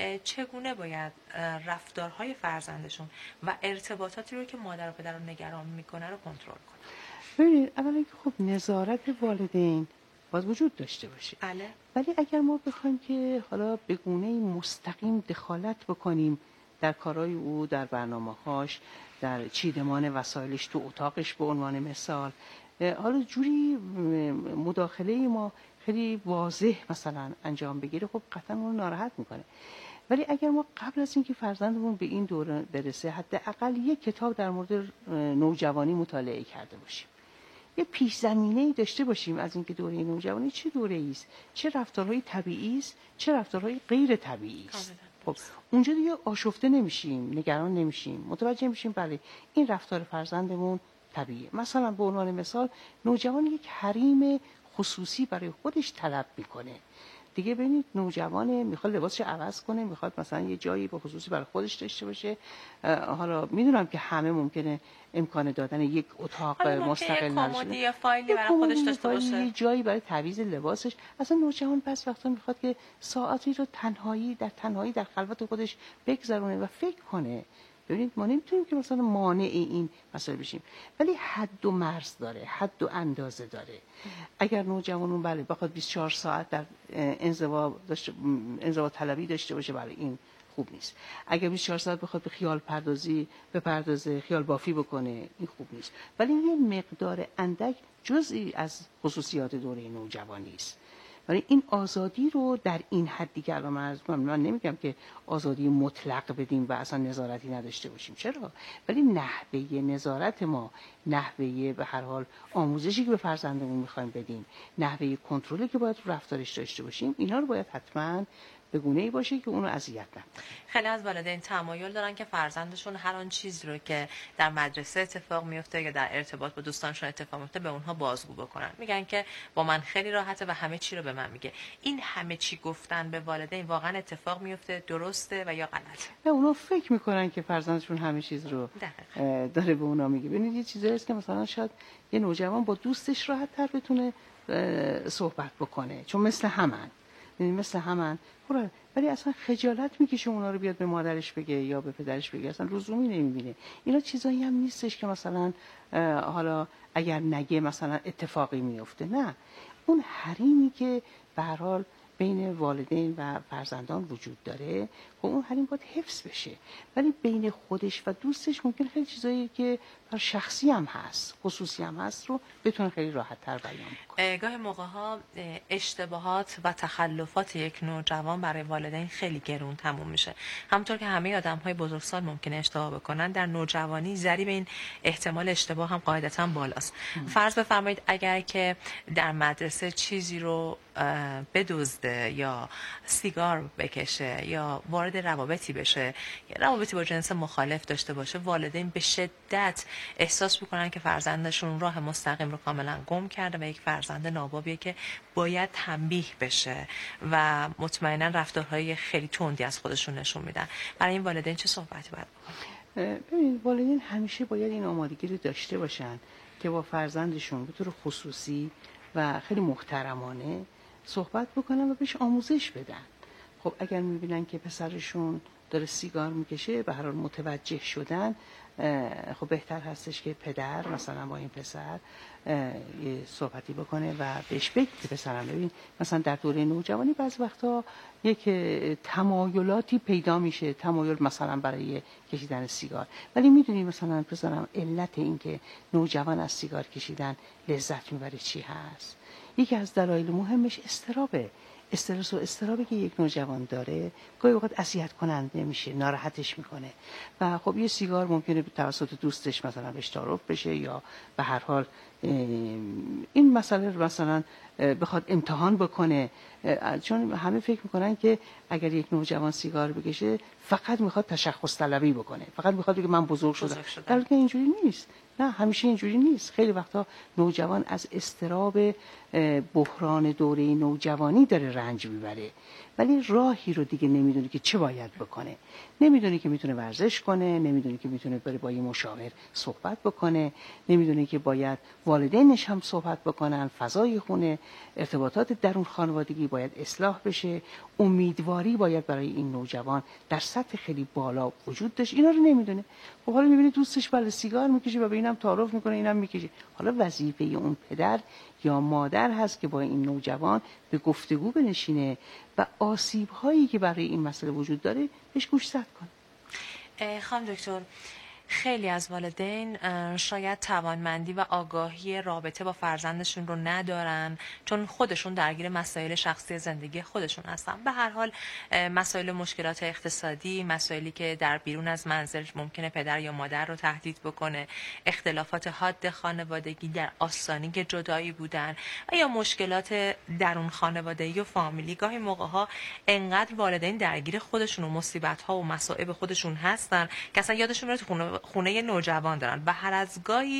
چگونه باید رفتارهای فرزندشون و ارتباطاتی رو که مادر و پدر رو نگران میکنه رو کنترل کنن. ببینید، اولا که خب نظارت والدین باید وجود داشته باشه. بله. ولی اگر ما بخوایم که حالا به گونه‌ای مستقیم دخالت بکنیم در کارهای او، در برنامه‌هاش، در چیدمان وسایلش تو اتاقش به عنوان مثال، حالا جوری مداخله ما خیلی واضح مثلا انجام بگیره، خب قطعا اون ناراحت میکنه. ولی اگر ما قبل از اینکه فرزندمون به این دوره برسه حداقل یک کتاب در مورد نوجوانی مطالعه کرده باشیم، یه پیش زمینه‌ای داشته باشیم از اینکه دوره نوجوانی چه دوره‌ای است، چه رفتارهای طبیعی است، چه رفتارهای غیر طبیعی است. خب اونجا دیگه آشفته نمیشیم، نگران نمیشیم، متوجه میشیم بله این رفتار فرزندمون طبیعیه. مثلا به عنوان مثال، نوجوان یک حریم خصوصی برای خودش طلب میکنه، دیگه ببینید نوجوانه، میخواد لباسش عوض کنه، میخواد مثلا یه جایی به خصوصی برای خودش داشته باشه. حالا میدونم که همه ممکنه امکان دادن یک اتاق مستقل نداشته، یا فایلی برای خودش داشته باشه، یه جایی برای تعویض لباسش. اصلا نوجوان پس وقتا میخواد که ساعتی رو تنهایی در تنهایی در خلوت خودش بگذرونه و فکر کنه. ببینید ما نمیتونیم که مثلا مانع این مسائل بشیم، ولی حد و مرز داره، حد و اندازه داره. اگر نوجوانون بله بخواد بیست و چهار ساعت در انزوا داشته انزوا طلبی داشته باشه، برای این خوب نیست. اگر بیست و چهار ساعت بخواد به خیال پردازی بپردازه، خیال بافی بکنه، این خوب نیست. ولی یه مقدار اندک جزئی از خصوصیات دوره نوجوانی است. ولی این آزادی رو در این حدی که الان عرض می‌کنم، من نمیگم که آزادی مطلق بدیم و اصلا نظارتی نداشته باشیم، چرا؟ ولی نحوه نظارت ما، نحوه به هر حال آموزشی که به فرزندمون می‌خوایم بدیم، نحوه کنترلی که باید رو رفتارش داشته باشیم، اینا رو باید حتماً به گونه‌ای باشه که اونو اذیت نکنه. خیلی از والدین تمایل دارن که فرزندشون هر آن چیزی رو که در مدرسه اتفاق میفته یا در ارتباط با دوستانشون اتفاق میفته به اونها بازگو بکنن. میگن که با من خیلی راحته و همه چی رو به من میگه. این همه چی گفتن به والدین واقعا اتفاق میفته، درسته و یا غلطه؟ نه، اونا فکر میکنن که فرزندشون همه چیز رو داره به اونا میگه. ببینید یه چیزایی هست که مثلا شاید یه نوجوان با دوستش راحت تر بتونه صحبت بکنه، چون مثل همن مثل همن ولی اصلا خجالت میکشه اونا رو بیاد به مادرش بگه یا به پدرش بگه، اصلا لزومی نمیبینه. اینا چیزایی هم نیستش که مثلا حالا اگر نگه مثلا اتفاقی میفته. نه، اون حریمی که به هر حال بین والدین و فرزندان وجود داره، خب اون حریم باید حفظ بشه. ولی بین خودش و دوستش ممکن خیلی چیزایی که بر شخصی هم هست، خصوصی هم هست رو بتونه خیلی راحت تر بیان کنه. گاهی موقع ها اشتباهات و تخلفات یک نوجوان برای والدین خیلی گرون تموم میشه. همونطور که همه آدم های بزرگسال ممکنه اشتباه بکنن، در نوجوانی ضریب این احتمال اشتباه هم قاعدتا بالاست. فرض بفرمایید اگر که در مدرسه چیزی رو بدزده یا سیگار بکشه یا وارد روابطی بشه، یا روابطی با جنس مخالف داشته باشه، والدین به شدت احساس میکنن که فرزندشون راه مستقیم رو کاملا گم کرده و یک فرزند نابابیه که باید تنبیه بشه و مطمئنا رفتارهای خیلی تندی از خودشون نشون میدن. برای این والدین چه صحبتی باید بکنن؟ ببینید والدین همیشه باید این آمادگی رو داشته باشن که با فرزندشون به طور خصوصی و خیلی محترمانه صحبت بکنن و بهش آموزش بدن. خب اگر میبینن که پسرشون داره سیگار میکشه، به هر حال متوجه شدن، خب بهتر هستش که پدر مثلا با این پسر یه صحبتی بکنه و بهش بگه که پسرم ببین مثلا در دوره نوجوانی بعض وقتا یک تمایلاتی پیدا میشه، تمایل مثلا برای کشیدن سیگار، ولی میدونی مثلا پسرم علت این که نوجوان از سیگار کشیدن لذت میبره چی هست؟ یکی از دلایل مهمش استرابه. استرس و استرابی که یک نوجوان داره گاهی وقت اذیت کننده میشه، ناراحتش میکنه و خب یه سیگار ممکنه به توسط دوستش مثلا بهش تعارف بشه یا به هر حال این مسئله رو مثلا بخواد امتحان بکنه، چون همه فکر میکنن که اگر یک نوجوان سیگار بکشه فقط میخواد تشخص طلبی بکنه، فقط میخواد بگه من بزرگ شدم، در حالی که اینجوری نیست. نه، همیشه اینجوری نیست. خیلی وقتا نوجوان از اضطراب بحران دوره نوجوانی داره رنج میبره، ولی راهی رو دیگه نمیدونه که چه باید بکنه. نمیدونه که میتونه ورزش کنه، نمیدونه که میتونه بره با یه مشاور صحبت بکنه، نمیدونه که باید والدینش هم صحبت بکنن، فضای خونه، ارتباطات درون خانوادگی باید اصلاح بشه، امیدواری باید برای این نوجوان در سطح خیلی بالا وجود داشت. اینا رو نمیدونه. خب حالا میبینه دوستش بله سیگار میکشه و به اینم تعارف میکنه، اینم میکشه. حالا وظیفه اون پدر یا مادر هست که با این نوجوان به گفتگو بنشینه و آسیب هایی که برای این مسئله وجود داره بهش گوشزد کنه. خانم دکتر، خیلی از والدین شاید توانمندی و آگاهی رابطه با فرزندشون رو ندارن، چون خودشون درگیر مسائل شخصی زندگی خودشون هستن. به هر حال مسائل مشکلات اقتصادی، مسائلی که در بیرون از منزل ممکنه پدر یا مادر رو تهدید بکنه، اختلافات حاد خانوادگی در آستانه که جدایی بودن و یا مشکلات درون خانوادگی و فامیلی، گاهی موقع‌ها انقدر والدین درگیر خودشون و مصیبت‌ها و مصائب خودشون هستن که اصلا یادشون میره تو خونه خونه نوجوان دارن و هر از گاهی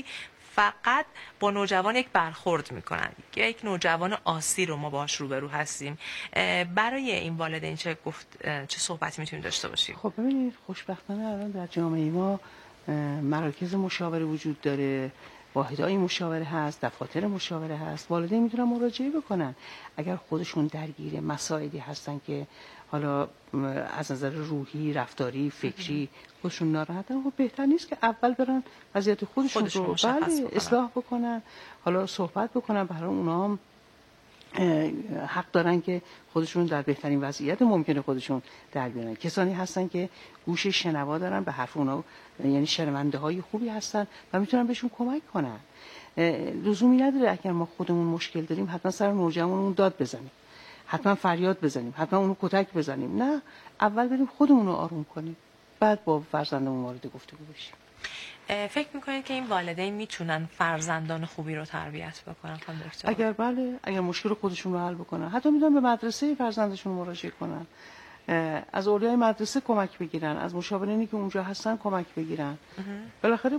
فقط با نوجوان یک برخورد میکنن، یک نوجوان آسی رو ما باهاش روبرو هستیم. برای این والدین چه گفت چه صحبتی میتونیم داشته باشیم؟ خب ببینید، خوشبختانه الان در جامعه ما مراکز مشاوره وجود داره، واحدهای مشاوره هست، دفاتر مشاوره هست. والدین میتونن مراجعه بکنن اگر خودشون درگیر مسائلی هستن که حالا از نظر روحی، رفتاری، فکری خودشون ناراحتن. خب بهتر نیست که اول برن وضعیت خودشون, خودشون رو بله اصلاح بکنن، حالا صحبت بکنن. برای اونا هم حق دارن که خودشون در بهترین وضعیت ممکنه خودشون در بیارن. کسانی هستن که گوش شنوا دارن به حرف اونا، یعنی شنونده های خوبی هستن و میتونن بهشون کمک کنن. لزومی نداره اگر ما خودمون مشکل داریم حتما سر نوجوانمون داد بزنیم، حتما فریاد بزنیم، حتما اونو کتک بزنیم. نه، اول بریم خودمون رو آروم کنیم، بعد با فرزندمون وارد گفتگو بشیم. فکر میکنید که این والدین میتونن فرزندان خوبی رو تربیت بکنن خانم دکتر؟ اگر بله، اگر مشکل خودشون رو حل بکنن، حتی میتونن به مدرسه فرزندشون مراجعه کنن، از اولیای مدرسه کمک بگیرن، از مشاورینی که اونجا هستن کمک بگیرن. بالاخره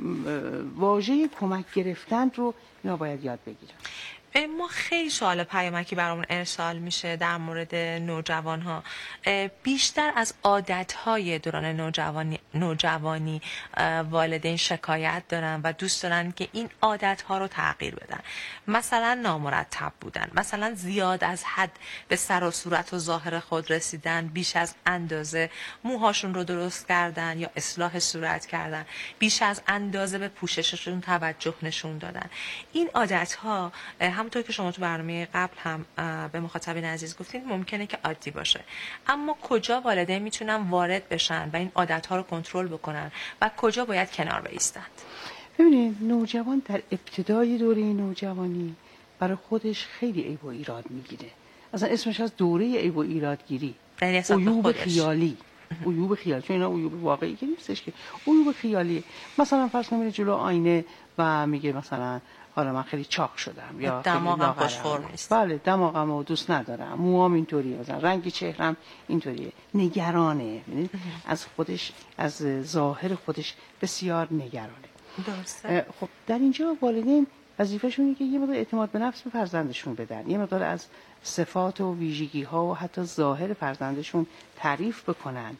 واژه کمک گرفتن رو اینا باید یاد بگیرن. ما خیلی سوال پیامکی برامون ارسال میشه در مورد نوجوان ها، بیشتر از عادت های دوران نوجوانی نوجوانی والدین شکایت دارن و دوست دارن که این عادت ها رو تغییر بدن. مثلا نامرتب بودن، مثلا زیاد از حد به سر و صورت و ظاهر خود رسیدن، بیش از اندازه موهاشون رو درست کردن یا اصلاح صورت کردن، بیش از اندازه به پوشششون توجه نشون دادن. این عادت ها همونطور که شما تو برنامه قبل هم به مخاطبین عزیز گفتین ممکنه که عادی باشه، اما کجا والدین میتونن وارد بشن و این عادت‌ها رو کنترل بکنن و کجا باید کنار بایستند؟ ببینید، نوجوان در ابتدای دوره نوجوانی برای خودش خیلی عیب و ایراد میگیره. اصلا اسمش از دوره عیب و ایرادگیری، عیوب خیالی. عیوب خیالی، چون اینا عیوب واقعی که نیستش، که عیوب خیالی. مثلا فرض کنید جلو آینه و میگه مثلا حالا من خیلی چاق شدم یا دماغم خوش فرم نیست. بله، دماغمو دوست ندارم، موام اینطوریه، مثلا رنگ چهرم اینطوریه. نگرانه، یعنی از خودش، از ظاهر خودش بسیار نگرانه. درسته. خب در اینجا والدین وظیفه‌شونه که یه مقدار اعتماد به نفس به فرزندشون بدن، یه مقدار از صفات و ویژگی‌ها و حتی ظاهر فرزندشون تعریف بکنن.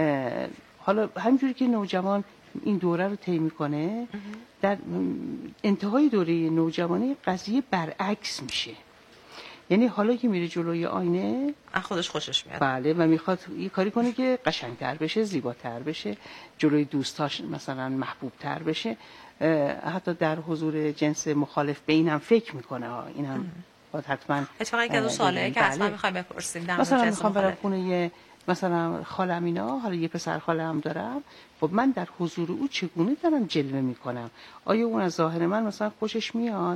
حالا همینجوری که نوجوان این دوره رو طی میکنه، در انتهای دوره نوجوانی قضیه برعکس میشه. یعنی حالا که میره جلوی آینه خودش خوشش میاد، بله، و میخواد یه کاری کنه که قشنگتر بشه، زیباتر بشه، جلوی دوستاش مثلا محبوبتر بشه، حتی در حضور جنس مخالف به اینم فکر میکنه. ها اینم باید حتما اتفاقا که دو سواله که حتما میخوایم بپرسیم در مثلا میخوام برم خونه مثلا خالم اینا، حالا یه پسر خاله هم دارم، خب من در حضور او چگونه دارم جلوه میکنم؟ آیا اون از ظاهر من مثلا خوشش میاد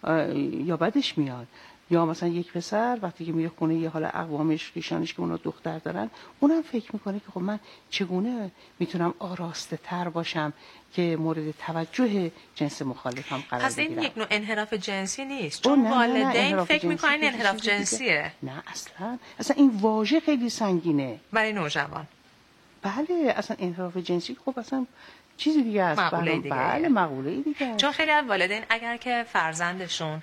یا بدش میاد؟ یا مثلا یک پسر وقتی که میره خونه یه حالا اقوامش، ریشانش که اونا دختر دارن، اونم فکر میکنه که خب من چگونه میتونم آراسته تر باشم که مورد توجه جنس مخالفم قرار بگیرم. پس این یک نوع انحراف جنسی نیست، چون والدین فکر میکنن انحراف جنسیه. نه اصلا، اصلا این واژه خیلی سنگینه برای نوجوان. بله، اصلا انحراف جنسی خب اصلا چیزی دیگه است. مقوله دیگه. بله، مقوله دیگه. چون خیلی از والدین اگر که فرزندشون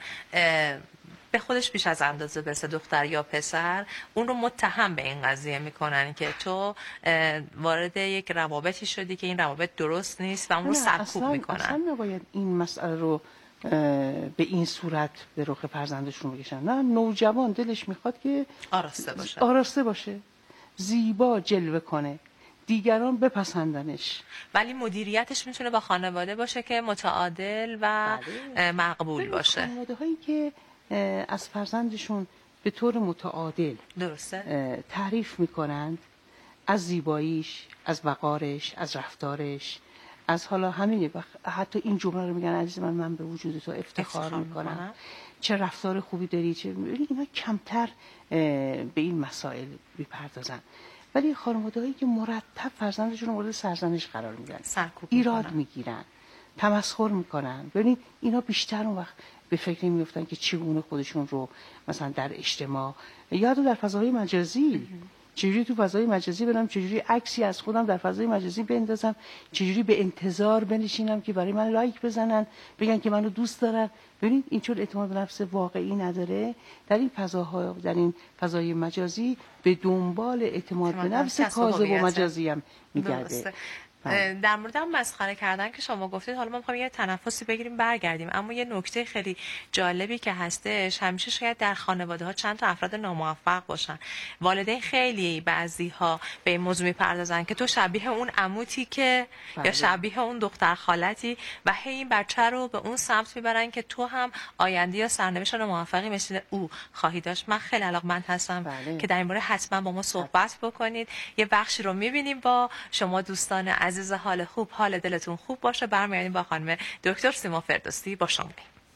به خودش بیش از اندازه برسه، دختر یا پسر، اون رو متهم به این قضیه میکنن که تو وارد یک روابطی شدی که این روابط درست نیست و اون رو سرکوب میکنن. اصلا نباید این مسئله رو به این صورت به رخ فرزندشون بکشن. نه، نوجوان دلش میخواد که آراسته باشه، آراسته باشه، زیبا جلوه کنه، دیگران بپسندنش. ولی مدیریتش میتونه با خانواده باشه که متعادل و بله. مقبول باشه. خانواده هایی که از فرزندشون به طور متعادل درسته تعریف میکنند، از زیباییش، از وقارش، از رفتارش، از حالا همین، حتی این جمله رو میگن عزیز من من به وجود تو افتخار میکنم، چه رفتار خوبی داری، چه اینا کمتر به این مسائل میپردازن. ولی خانواده هایی که مرتب فرزندشون رو مورد سرزنش قرار میدن، ایراد میگیرن، تمسخر میکنن، ببینید اینا بیشتر اون وقت به فکر میفتن که چگونه خودشون رو مثلا در اجتماع یا در فضاهای مجازی چجوری تو فضای مجازی برم، چجوری عکسی از خودم در فضای مجازی بندازم، چجوری به انتظار بنشینم که برای من لایک بزنن، بگن که منو دوست دارن. ببینید این چون اعتماد به نفس واقعی نداره، در این فضاها، در این فضای مجازی به دنبال اعتماد به نفس کاذب و مجازی هم میگرده. در مورد هم مسخره کردن که شما گفتید، حالا ما می‌خوایم یه تنفسی بگیریم برگردیم، اما یه نکته خیلی جالبی که هستش، همیشه شاید در خانواده‌ها چند تا افراد ناموفق باشن. والدین خیلی بعضی‌ها به این موضوع می‌پردازن که تو شبیه اون عموتی که بله. یا شبیه اون دختر خالتی، و هی این بچه رو به اون سمت میبرن که تو هم آینده یا سرنوشت ناموفقی مثل او خواهی داشت. من خیلی علاقه‌مند هستم بله. که در این باره حتما با ما صحبت بکنید. یه بخشی رو می‌بینیم با شما دوستان عزیز حال خوب، حال دلتون خوب باشه. برمیگردیم با خانم دکتر سیما فردوسی با شما.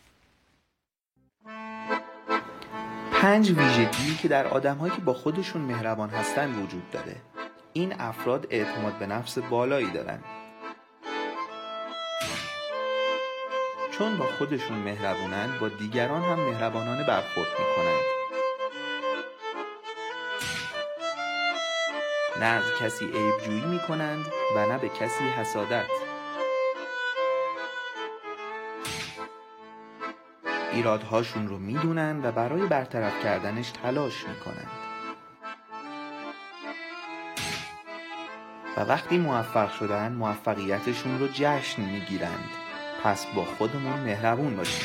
پنج ویژگی که در آدم‌هایی که با خودشون مهربان هستن وجود داره. این افراد اعتماد به نفس بالایی دارن. چون با خودشون مهربونن، با دیگران هم مهربانانه برخورد میکنند. نه از کسی عیب‌جویی میکنند و نه به کسی حسادت. ایرادهاشون رو میدونن و برای برطرف کردنش تلاش میکنند. و وقتی موفق شدن، موفقیتشون رو جشن میگیرند. پس با خودمون مهربون باشیم.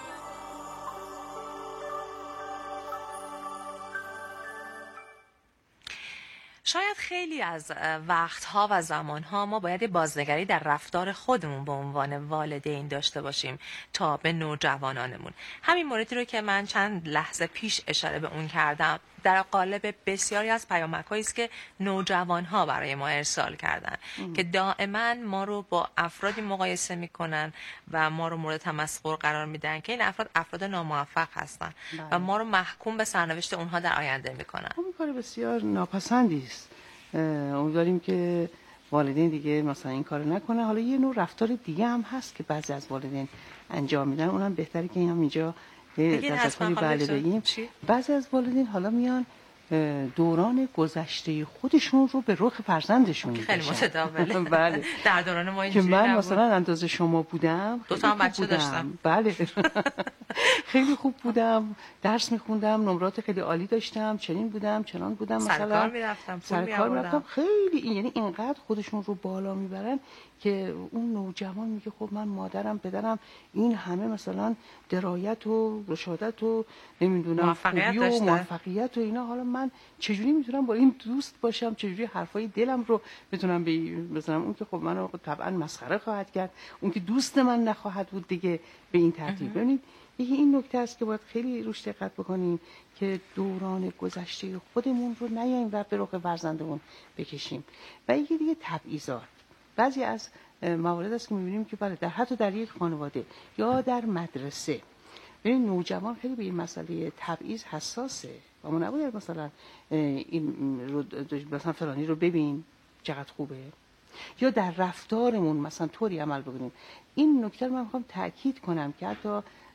شاید خیلی از وقتها و زمانها ما باید بازنگری در رفتار خودمون به عنوان والدین داشته باشیم تا به نوجوانانمون. همین موردی رو که من چند لحظه پیش اشاره به اون کردم در قالب بسیاری از پیامک‌هایی است که نوجوان‌ها برای ما ارسال کردن ام. که دائما ما رو با افرادی مقایسه میکنن و ما رو مورد تمسخر قرار میدن که این افراد افراد ناموفق هستن بله. و ما رو محکوم به سرنوشت اونها در آینده میکنن. اون کار بسیار ناپسندی است. امیدواریم که والدین دیگه مثلا این کارو نکنه. حالا یه نوع رفتار دیگه هم هست که بعضی از والدین انجام میدن، اونم بهتره که هم اینجا دستخوری بله بگیم. بعضی از والدین حالا میان دوران گذشته خودشون رو به رخ فرزندشون میکشن. خیلی متداوله. بله. در دوران ما اینجوری که من نبود. مثلا اندازه شما بودم، دو تا هم بچه داشتم. بله. خیلی خوب بودم، درس میخوندم، نمرات خیلی عالی داشتم، چنین بودم، چنان بودم، مثلا سرکار میرفتم، پول سرکار میرفتم. خیلی یعنی اینقدر خودشون رو بالا میبرن که اون نوجوان میگه خب من مادرم پدرم این همه مثلا درایت و رشادت و نمیدونم خوبی و موفقیت و اینا، حالا من چجوری میتونم با این دوست باشم، چجوری حرفای دلم رو میتونم بزنم؟ اون که خب منو طبعا مسخره خواهد کرد، اون که دوست من نخواهد بود دیگه به این ترتیب. ببینید یکی این نکته است که باید خیلی روش دقت بکنیم که دوران گذشته خودمون رو نیاییم و به رخ فرزندمون بکشیم. و یکی دیگه تبعیضات. بعضی از موارد است که می‌بینیم که بله در حتی در یک خانواده یا در مدرسه ببین نوجوان خیلی به این مسئله تبعیض حساسه و ما نباید مثلا این رو مثلا فلانی رو ببین چقدر خوبه، یا در رفتارمون مثلا طوری عمل بکنیم. این نکته رو من می‌خوام تاکید کنم که حتی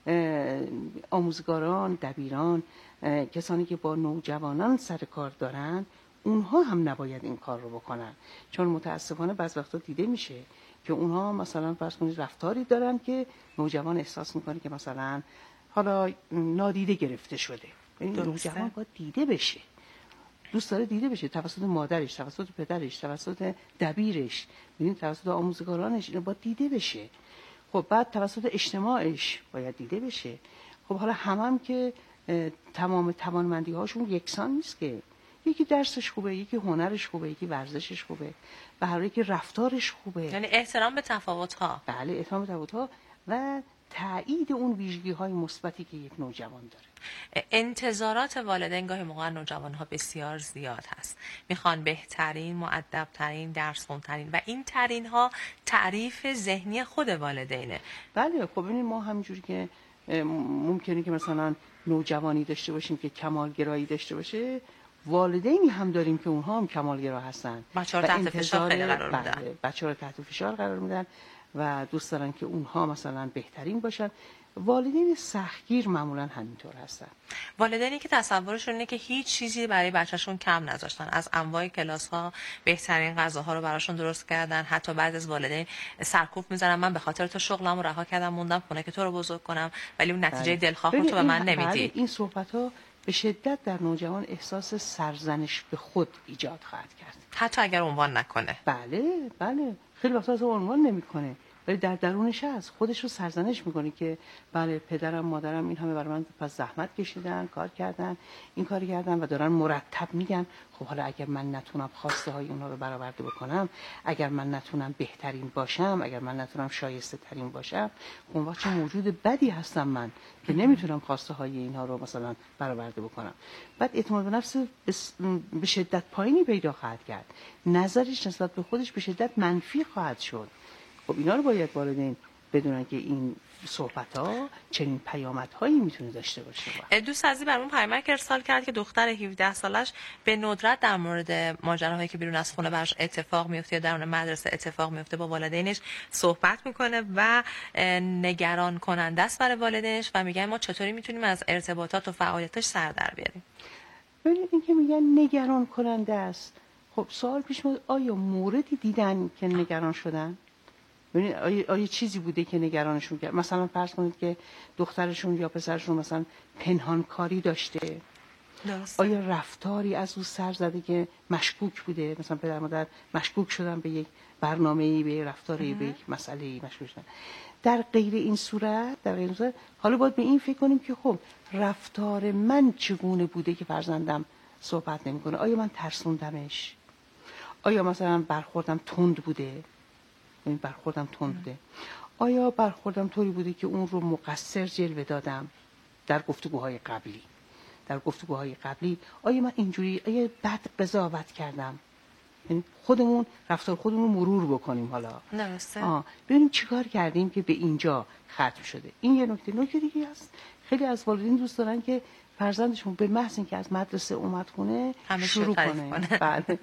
آموزگاران، دبیران، کسانی که با نوجوانان سر کار دارن، اونها هم نباید این کار رو بکنن، چون متاسفانه بعض وقتا دیده میشه که اونها مثلا فرض کنید رفتاری دارن که نوجوان احساس میکنه که مثلا حالا نادیده گرفته شده. این نوجوان باید دیده بشه، دوست داره دیده بشه توسط مادرش، توسط پدرش، توسط دبیرش، ببینید توسط آموزگارانش، اینا باید دیده بشه. خب بعد توسط اجتماعش باید دیده بشه. خب حالا هم هم که تمام توانمندی هاشون یکسان نیست که، یکی درسش خوبه، یکی هنرش خوبه، یکی ورزشش خوبه، و هر یکی رفتارش خوبه. یعنی احترام به تفاوت‌ها. بله احترام به تفاوت‌ها و تایید اون ویژگی‌های مثبتی که یک نوجوان داره. انتظارات والدین گاهی موقع نوجوان‌ها بسیار زیاد هست. میخوان بهترین، مؤدب‌ترین، درس خوندترین و این ترین‌ها تعریف ذهنی خود والدینه. بله خب ببینید ما همینجوری که ممکنه که مثلا نوجوانی داشته باشیم که کمالگرایی داشته باشه، والدینی هم داریم که اونها هم کمالگرا هستن، بچه‌ها رو تحت فشار قرار میدن. بچه‌ها رو تحت فشار قرار میدن و دوست دارن که اونها مثلا بهترین باشن. والدین سختگیر معمولا همینطور هستن. والدینی که تصورشون اینه که هیچ چیزی برای بچه‌شون کم نذاشتن، از انواع کلاس‌ها بهترین غذاها رو براشون درست کردن. حتی بعضی از والدین سرکوب میزنن من به خاطر تو شغلمو رها کردم موندم خونه که تو رو بزرگ کنم، ولی اون نتیجه دلخواهمون تو به من نمیدی. این صحبت‌ها به شدت در نوجوان احساس سرزنش به خود ایجاد خواهد کرد، حتی اگر عنوان نکنه. بله بله، خیلی وقتا از عنوان نمیکنه ولی در درونش هست، خودش رو سرزنش میکنه که بله پدرم مادرم این همه برای من پس زحمت کشیدن، کار کردن، این کار کردن و دارن مرتب میگن خب حالا اگر من نتونم خواسته های اونها رو برآورده بکنم، اگر من نتونم بهترین باشم، اگر من نتونم شایسته ترین باشم، اون وقت چه موجود بدی هستم من که نمیتونم خواسته های اینها رو مثلا برآورده بکنم. بعد اعتماد به نفس به شدت پایینی پیدا خواهد کرد، نظرش نسبت به خودش به شدت منفی خواهد شد. خب اینا رو باید والدین بدونن که این صحبت‌ها چنین پیامدهایی میتونه داشته باشه. دوست عزیزی برامون پیامک ارسال کرد که دختر هفده سالش به ندرت در مورد ماجراهایی که بیرون از خونه براش اتفاق میفته یا در مدرسه اتفاق میفته با والدینش صحبت میکنه و نگران کننده است برای والدینش و میگن ما چطوری میتونیم از ارتباطات و فعالیتاش سر در بیاریم. ببینید این که میگن نگران کننده است، خب سوال پیش میاد آیا موردی دیدن که نگران شدن؟ ببینید آیا, آیا چیزی بوده که نگرانشون کرد؟ مثلا فرض کنید که دخترشون یا پسرشون مثلا پنهانکاری داشته، درست. آیا رفتاری از او سر زده که مشکوک بوده، مثلا پدر مادر مشکوک شدن به یک برنامه‌ای، به رفتاری، به یک مسئله‌ای مشکوک شدن. در غیر این صورت در غیر این صورت حالا باید به این فکر کنیم که خب رفتار من چگونه بوده که فرزندم صحبت نمی‌کنه؟ آیا من ترسوندمش؟ آیا مثلا برخوردم تند بوده؟ این برخوردم تند بوده. آیا برخوردم طوری بوده که اون رو مقصر جلوه دادم در گفتگوهای قبلی؟ در گفتگوهای قبلی آیا من اینجوری آیا بد قضاوت کردم؟ یعنی خودمون رفتار خودمون مرور بکنیم حالا. درسته. آه ببینیم چیکار کردیم که به اینجا ختم شده. این یه نکته. نکته دیگه هست، خیلی از والدین دوست دارن که فرزندشون به محض اینکه از مدرسه اومد خونه شروع کنه. بله.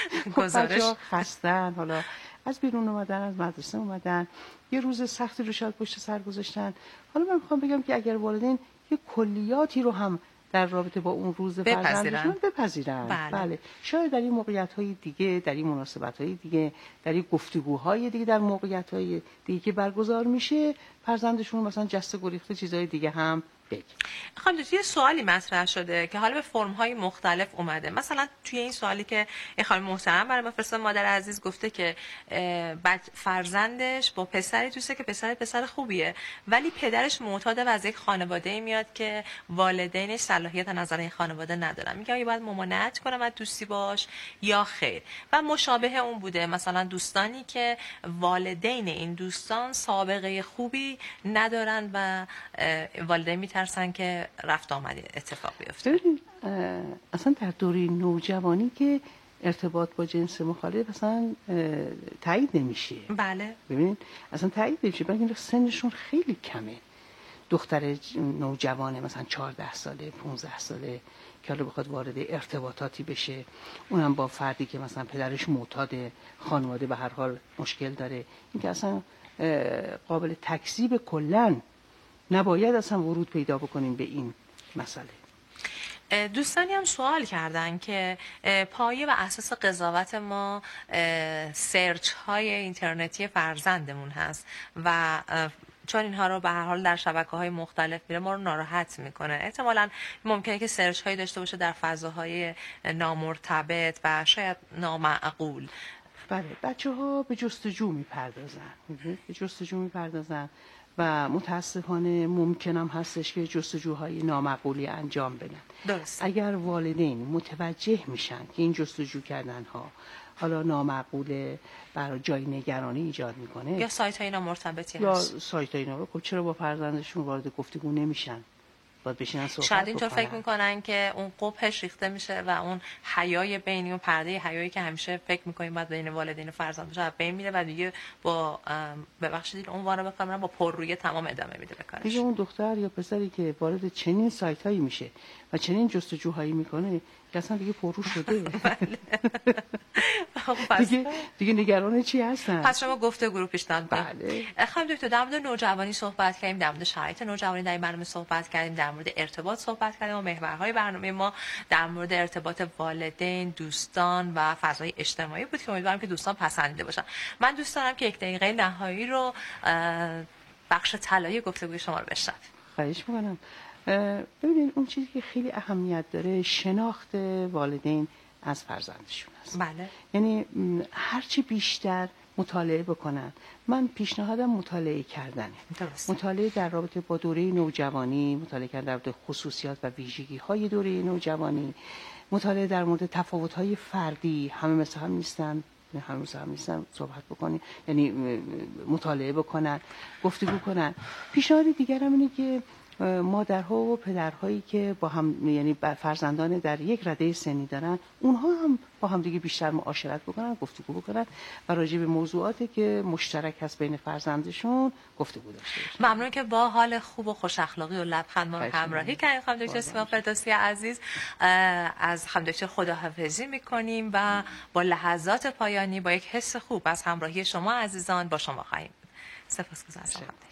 گزارش خستن، حالا از بیرون اومدن، از مدرسه اومدن، یه روز سختی رو شاید پشت سر گذاشتن. حالا من میخوام بگم که اگر والدین یه کلیاتی رو هم در رابطه با اون روز فرزندشون بپذیرن، بله. بله شاید در این موقعیت‌های دیگه، در این مناسبت‌های دیگه، در این گفتگوهای دیگه، در موقعیت‌های دیگه که برگزار میشه خرزندشون مثلا جسته گریخته چیزای دیگه هم بگی. خانم یه سوالی مطرح شده که حالا به فرم‌های مختلف اومده. مثلا توی این سوالی که این خانم محترم برای ما فرستاد، مادر عزیز گفته که بعد فرزندش با پسری دوسته که پسر پسر خوبیه ولی پدرش معتاد و از یک خانواده‌ای میاد که والدینش صلاحیت نظر این خانواده ندارن. میگه آیا باید ممانعت کنم از دوستی باش یا خیر؟ و مشابه اون بوده مثلا دوستانی که والدین این دوستان سابقه خوبی ندارن و والدین میترسن که رفت آمدی اتفاق بیفته. اصلا در دوره نوجوانی که ارتباط با جنس مخالف اصلا تایید نمیشه. بله. ببینید اصلا تایید نمیشه، بلکه سنشون خیلی کمه. دختر نوجوانه مثلا چهارده ساله، پانزده ساله که حالا بخواد وارد ارتباطاتی بشه، اونم با فردی که مثلا پدرش معتاده، خانواده به هر حال مشکل داره، این که اصلا قابل تکذیب کلاً نباید اصلا ورود پیدا بکنیم به این مسئله. دوستانی هم سوال کردن که پایه و اساس قضاوت ما سرچ های اینترنتی فرزندمون هست و چون اینها رو به هر حال در شبکه‌های مختلف میره ما رو ناراحت میکنه. احتمالاً ممکنه که سرچ هایی داشته باشه در فضاهای نامرتبط و شاید نامعقول. بله، بچه‌ها به جستجو میپردازن، به جستجو میپردازن و متاسفانه ممکنم هستش که جستجوهای نامعقولی انجام بدن. درست. اگر والدین متوجه میشن که این جستجو کردن ها حالا نامعقوله، برای جای نگرانی ایجاد میکنه، یا سایت های نامرتبطی یا هست، سایت های نامرتبطی، خب چرا با فرزندشون وارد گفتگو نمیشن؟ باید بشینن صحبت شاید اینطور بکنن. فکر میکنن که اون قبحش ریخته میشه و اون حیای بینی و پرده حیایی که همیشه فکر میکنیم باید بین والدین و فرزند باشه بین میره و دیگه با ببخشید اون وارا بفهمن با پررویی تمام ادامه میده به کارش. دیگه اون دختر یا پسری که وارد چنین سایت هایی میشه و چنین جستجوهایی میکنه که اصلا دیگه پررو شده. خب پس دیگه دیگه نگران چی هستن؟ پس شما گفتگو رو پیشنهاد بله. خانم دکتر در مورد نوجوانی صحبت کردیم، در مورد شرایط نوجوانی در این برنامه صحبت کردیم، در مورد ارتباط صحبت کردیم و محورهای برنامه ما در مورد ارتباط والدین، دوستان و فضای اجتماعی بود که امیدوارم که دوستان پسندیده باشن. من دوست دارم که یک دقیقه نهایی رو بخش طلایی گفتگوی شما رو بشنویم. خواهش می‌کنم. ببینید اون چیزی که خیلی اهمیت داره شناخت والدین از فرزندشون است. بله. یعنی هرچی بیشتر مطالعه بکنن. من پیشنهادم مطالعه کردنه. درست. مطالعه در رابطه با دوره نوجوانی، مطالعه کردن در رابطه خصوصیات و ویژگی‌های دوره نوجوانی، مطالعه در مورد تفاوت‌های فردی، همه مثل هم نیستن، همه مثل هم نیستن، صحبت بکنین، یعنی مطالعه بکنن، گفتگو کنن. پیشنهاد دیگرم اینه که مادرها و پدرهایی که با هم، یعنی فرزندان در یک رده سنی دارن، اونها هم با هم دیگه بیشتر معاشرت بکنن، گفتگو بکنن و راجع به موضوعاتی که مشترک هست بین فرزندشون گفتگو داشته باشن. ممنون که با حال خوب و خوش اخلاقی و لبخند ما همراهی کردید. خانم دکتر سیما فردوسی عزیز، از خانم دکتر خداحافظی می‌کنیم و با لحظات پایانی با یک حس خوب از همراهی شما عزیزان با شما خواهیم بود. سپاسگزارم خانم دکتر.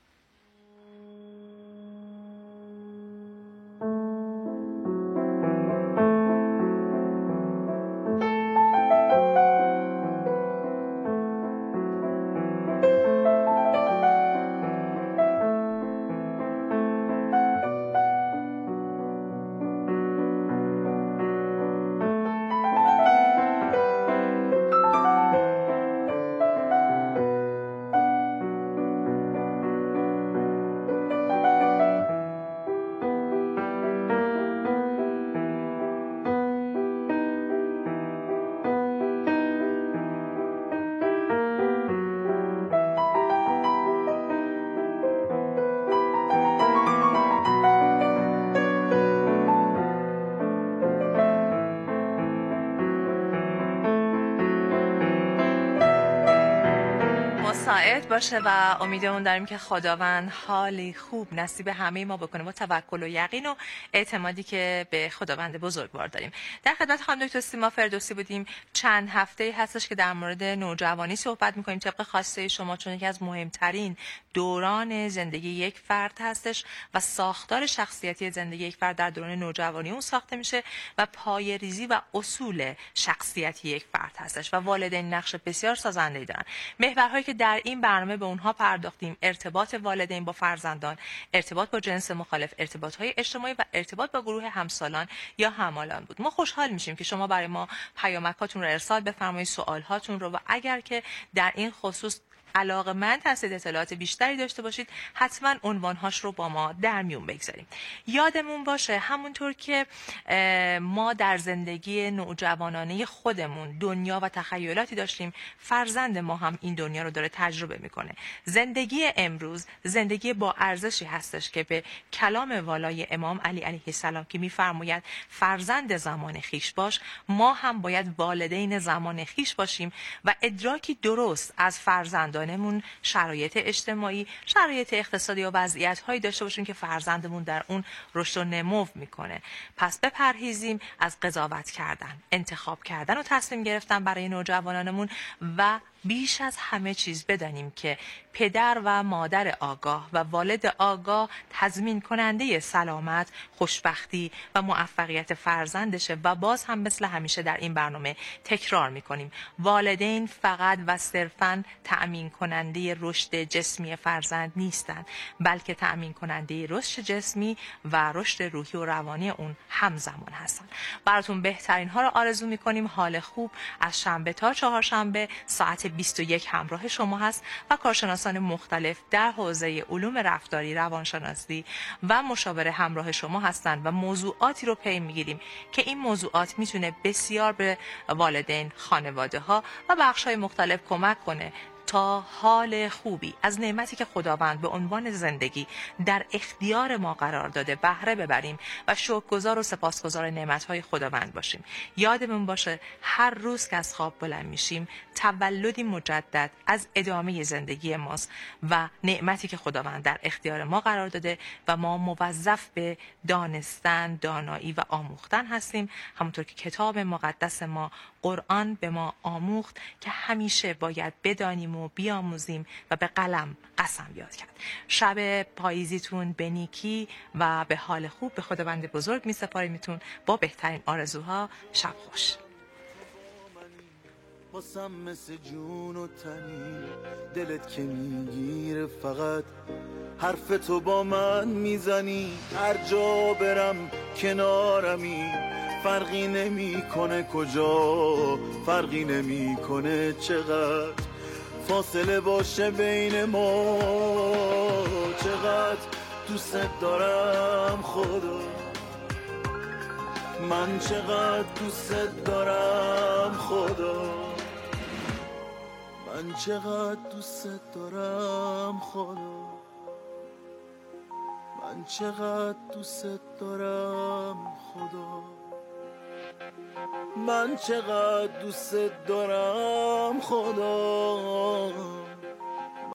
سعید باشه و امیدمون داریم که خداوند حالی خوب نصیب همه ما بکنه با توکل و یقین و اعتمادی که به خداوند بزرگوار داریم. در خدمت خانم دکتر سیما فردوسی بودیم. چند هفته هستش که در مورد نوجوانی صحبت می‌کنیم طبق خواسته شما، چون یکی از مهمترین دوران زندگی یک فرد هستش و ساختار شخصیتی زندگی یک فرد در دوران نوجوانی اون ساخته میشه و پایه‌ریزی و اصول شخصیتی یک فرد هستش و والدین نقش بسیار سازنده‌ای دارن. محورهایی که در این برنامه به اونها پرداختیم ارتباط والدین با فرزندان، ارتباط با جنس مخالف، ارتباط‌های اجتماعی و ارتباط با گروه همسالان یا همالان بود. ما خوشحال میشیم که شما برای ما پیامک‌هاتون رو ارسال بفرمایید، سوال‌هاتون رو، و اگر که در این خصوص علاقه‌مند هستید اطلاعات بیشتری داشته باشید حتما عنوانهاش رو با ما در میون بگذاریم. یادمون باشه همونطور که ما در زندگی نوجوانانه خودمون دنیا و تخیلاتی داشتیم، فرزند ما هم این دنیا رو داره تجربه میکنه. زندگی امروز زندگی با ارزشی هستش که به کلام والای امام علی علیه السلام که میفرماید فرزند زمان خیش باش، ما هم باید والدین زمان خیش باشیم و ادراکی درست از فرزندان مون، شرایط اجتماعی، شرایط اقتصادی و وضعیت‌هایی داشته باشیم که فرزندمون در اون رشد و نمو میکنه. پس بپرهیزیم از قضاوت کردن، انتخاب کردن و تصمیم گرفتن برای نوجوانانمون و بیش از همه چیز بدانیم که پدر و مادر آگاه و والد آگاه تضمین کننده سلامت، خوشبختی و موفقیت فرزندشه و باز هم مثل همیشه در این برنامه تکرار میکنیم والدین فقط و صرفاً تأمین کننده رشد جسمی فرزند نیستند، بلکه تأمین کننده رشد جسمی و رشد روحی و روانی اون همزمان هستند. براتون بهترین ها رو آرزو میکنیم. حال خوب از شنبه تا چهارشنبه ساعت بیست و یک همراه شما هست و کارشناسان مختلف در حوزه علوم رفتاری، روانشناسی و مشاوره همراه شما هستند و موضوعاتی رو پی میگیریم که این موضوعات میتونه بسیار به والدین، خانواده ها و بخش های مختلف کمک کنه تا حال خوبی از نعمتی که خداوند به عنوان زندگی در اختیار ما قرار داده بهره ببریم و شکرگزار و سپاسگزار نعمت‌های خداوند باشیم. یادمون باشه هر روز که از خواب بلند میشیم تولدی مجدد از ادامه زندگی ماست و نعمتی که خداوند در اختیار ما قرار داده و ما موظف به دانستن، دانایی و آموختن هستیم. همونطور که کتاب مقدس ما قرآن به ما آموخت که همیشه باید بدانیم و بیاموزیم و به قلم قسم یاد کرد. شب پاییزیتون به نیکی و به حال خوب به خداوند بزرگ می سپاریمتون با بهترین آرزوها. شب خوش. واسم مثل جون و تنی دلت که میگیره، فقط حرف تو با من میزنی، هر جا برم کنارمی، فرقی نمیکنه کجا، فرقی نمیکنه چقدر فاصله باشه بین ما، چقدر دوست دارم خدا، من چقدر دوست دارم خدا، من چقدر دوست دارم خدا، من چقدر دوست دارم خدا، من چقدر دوست دارم خدا.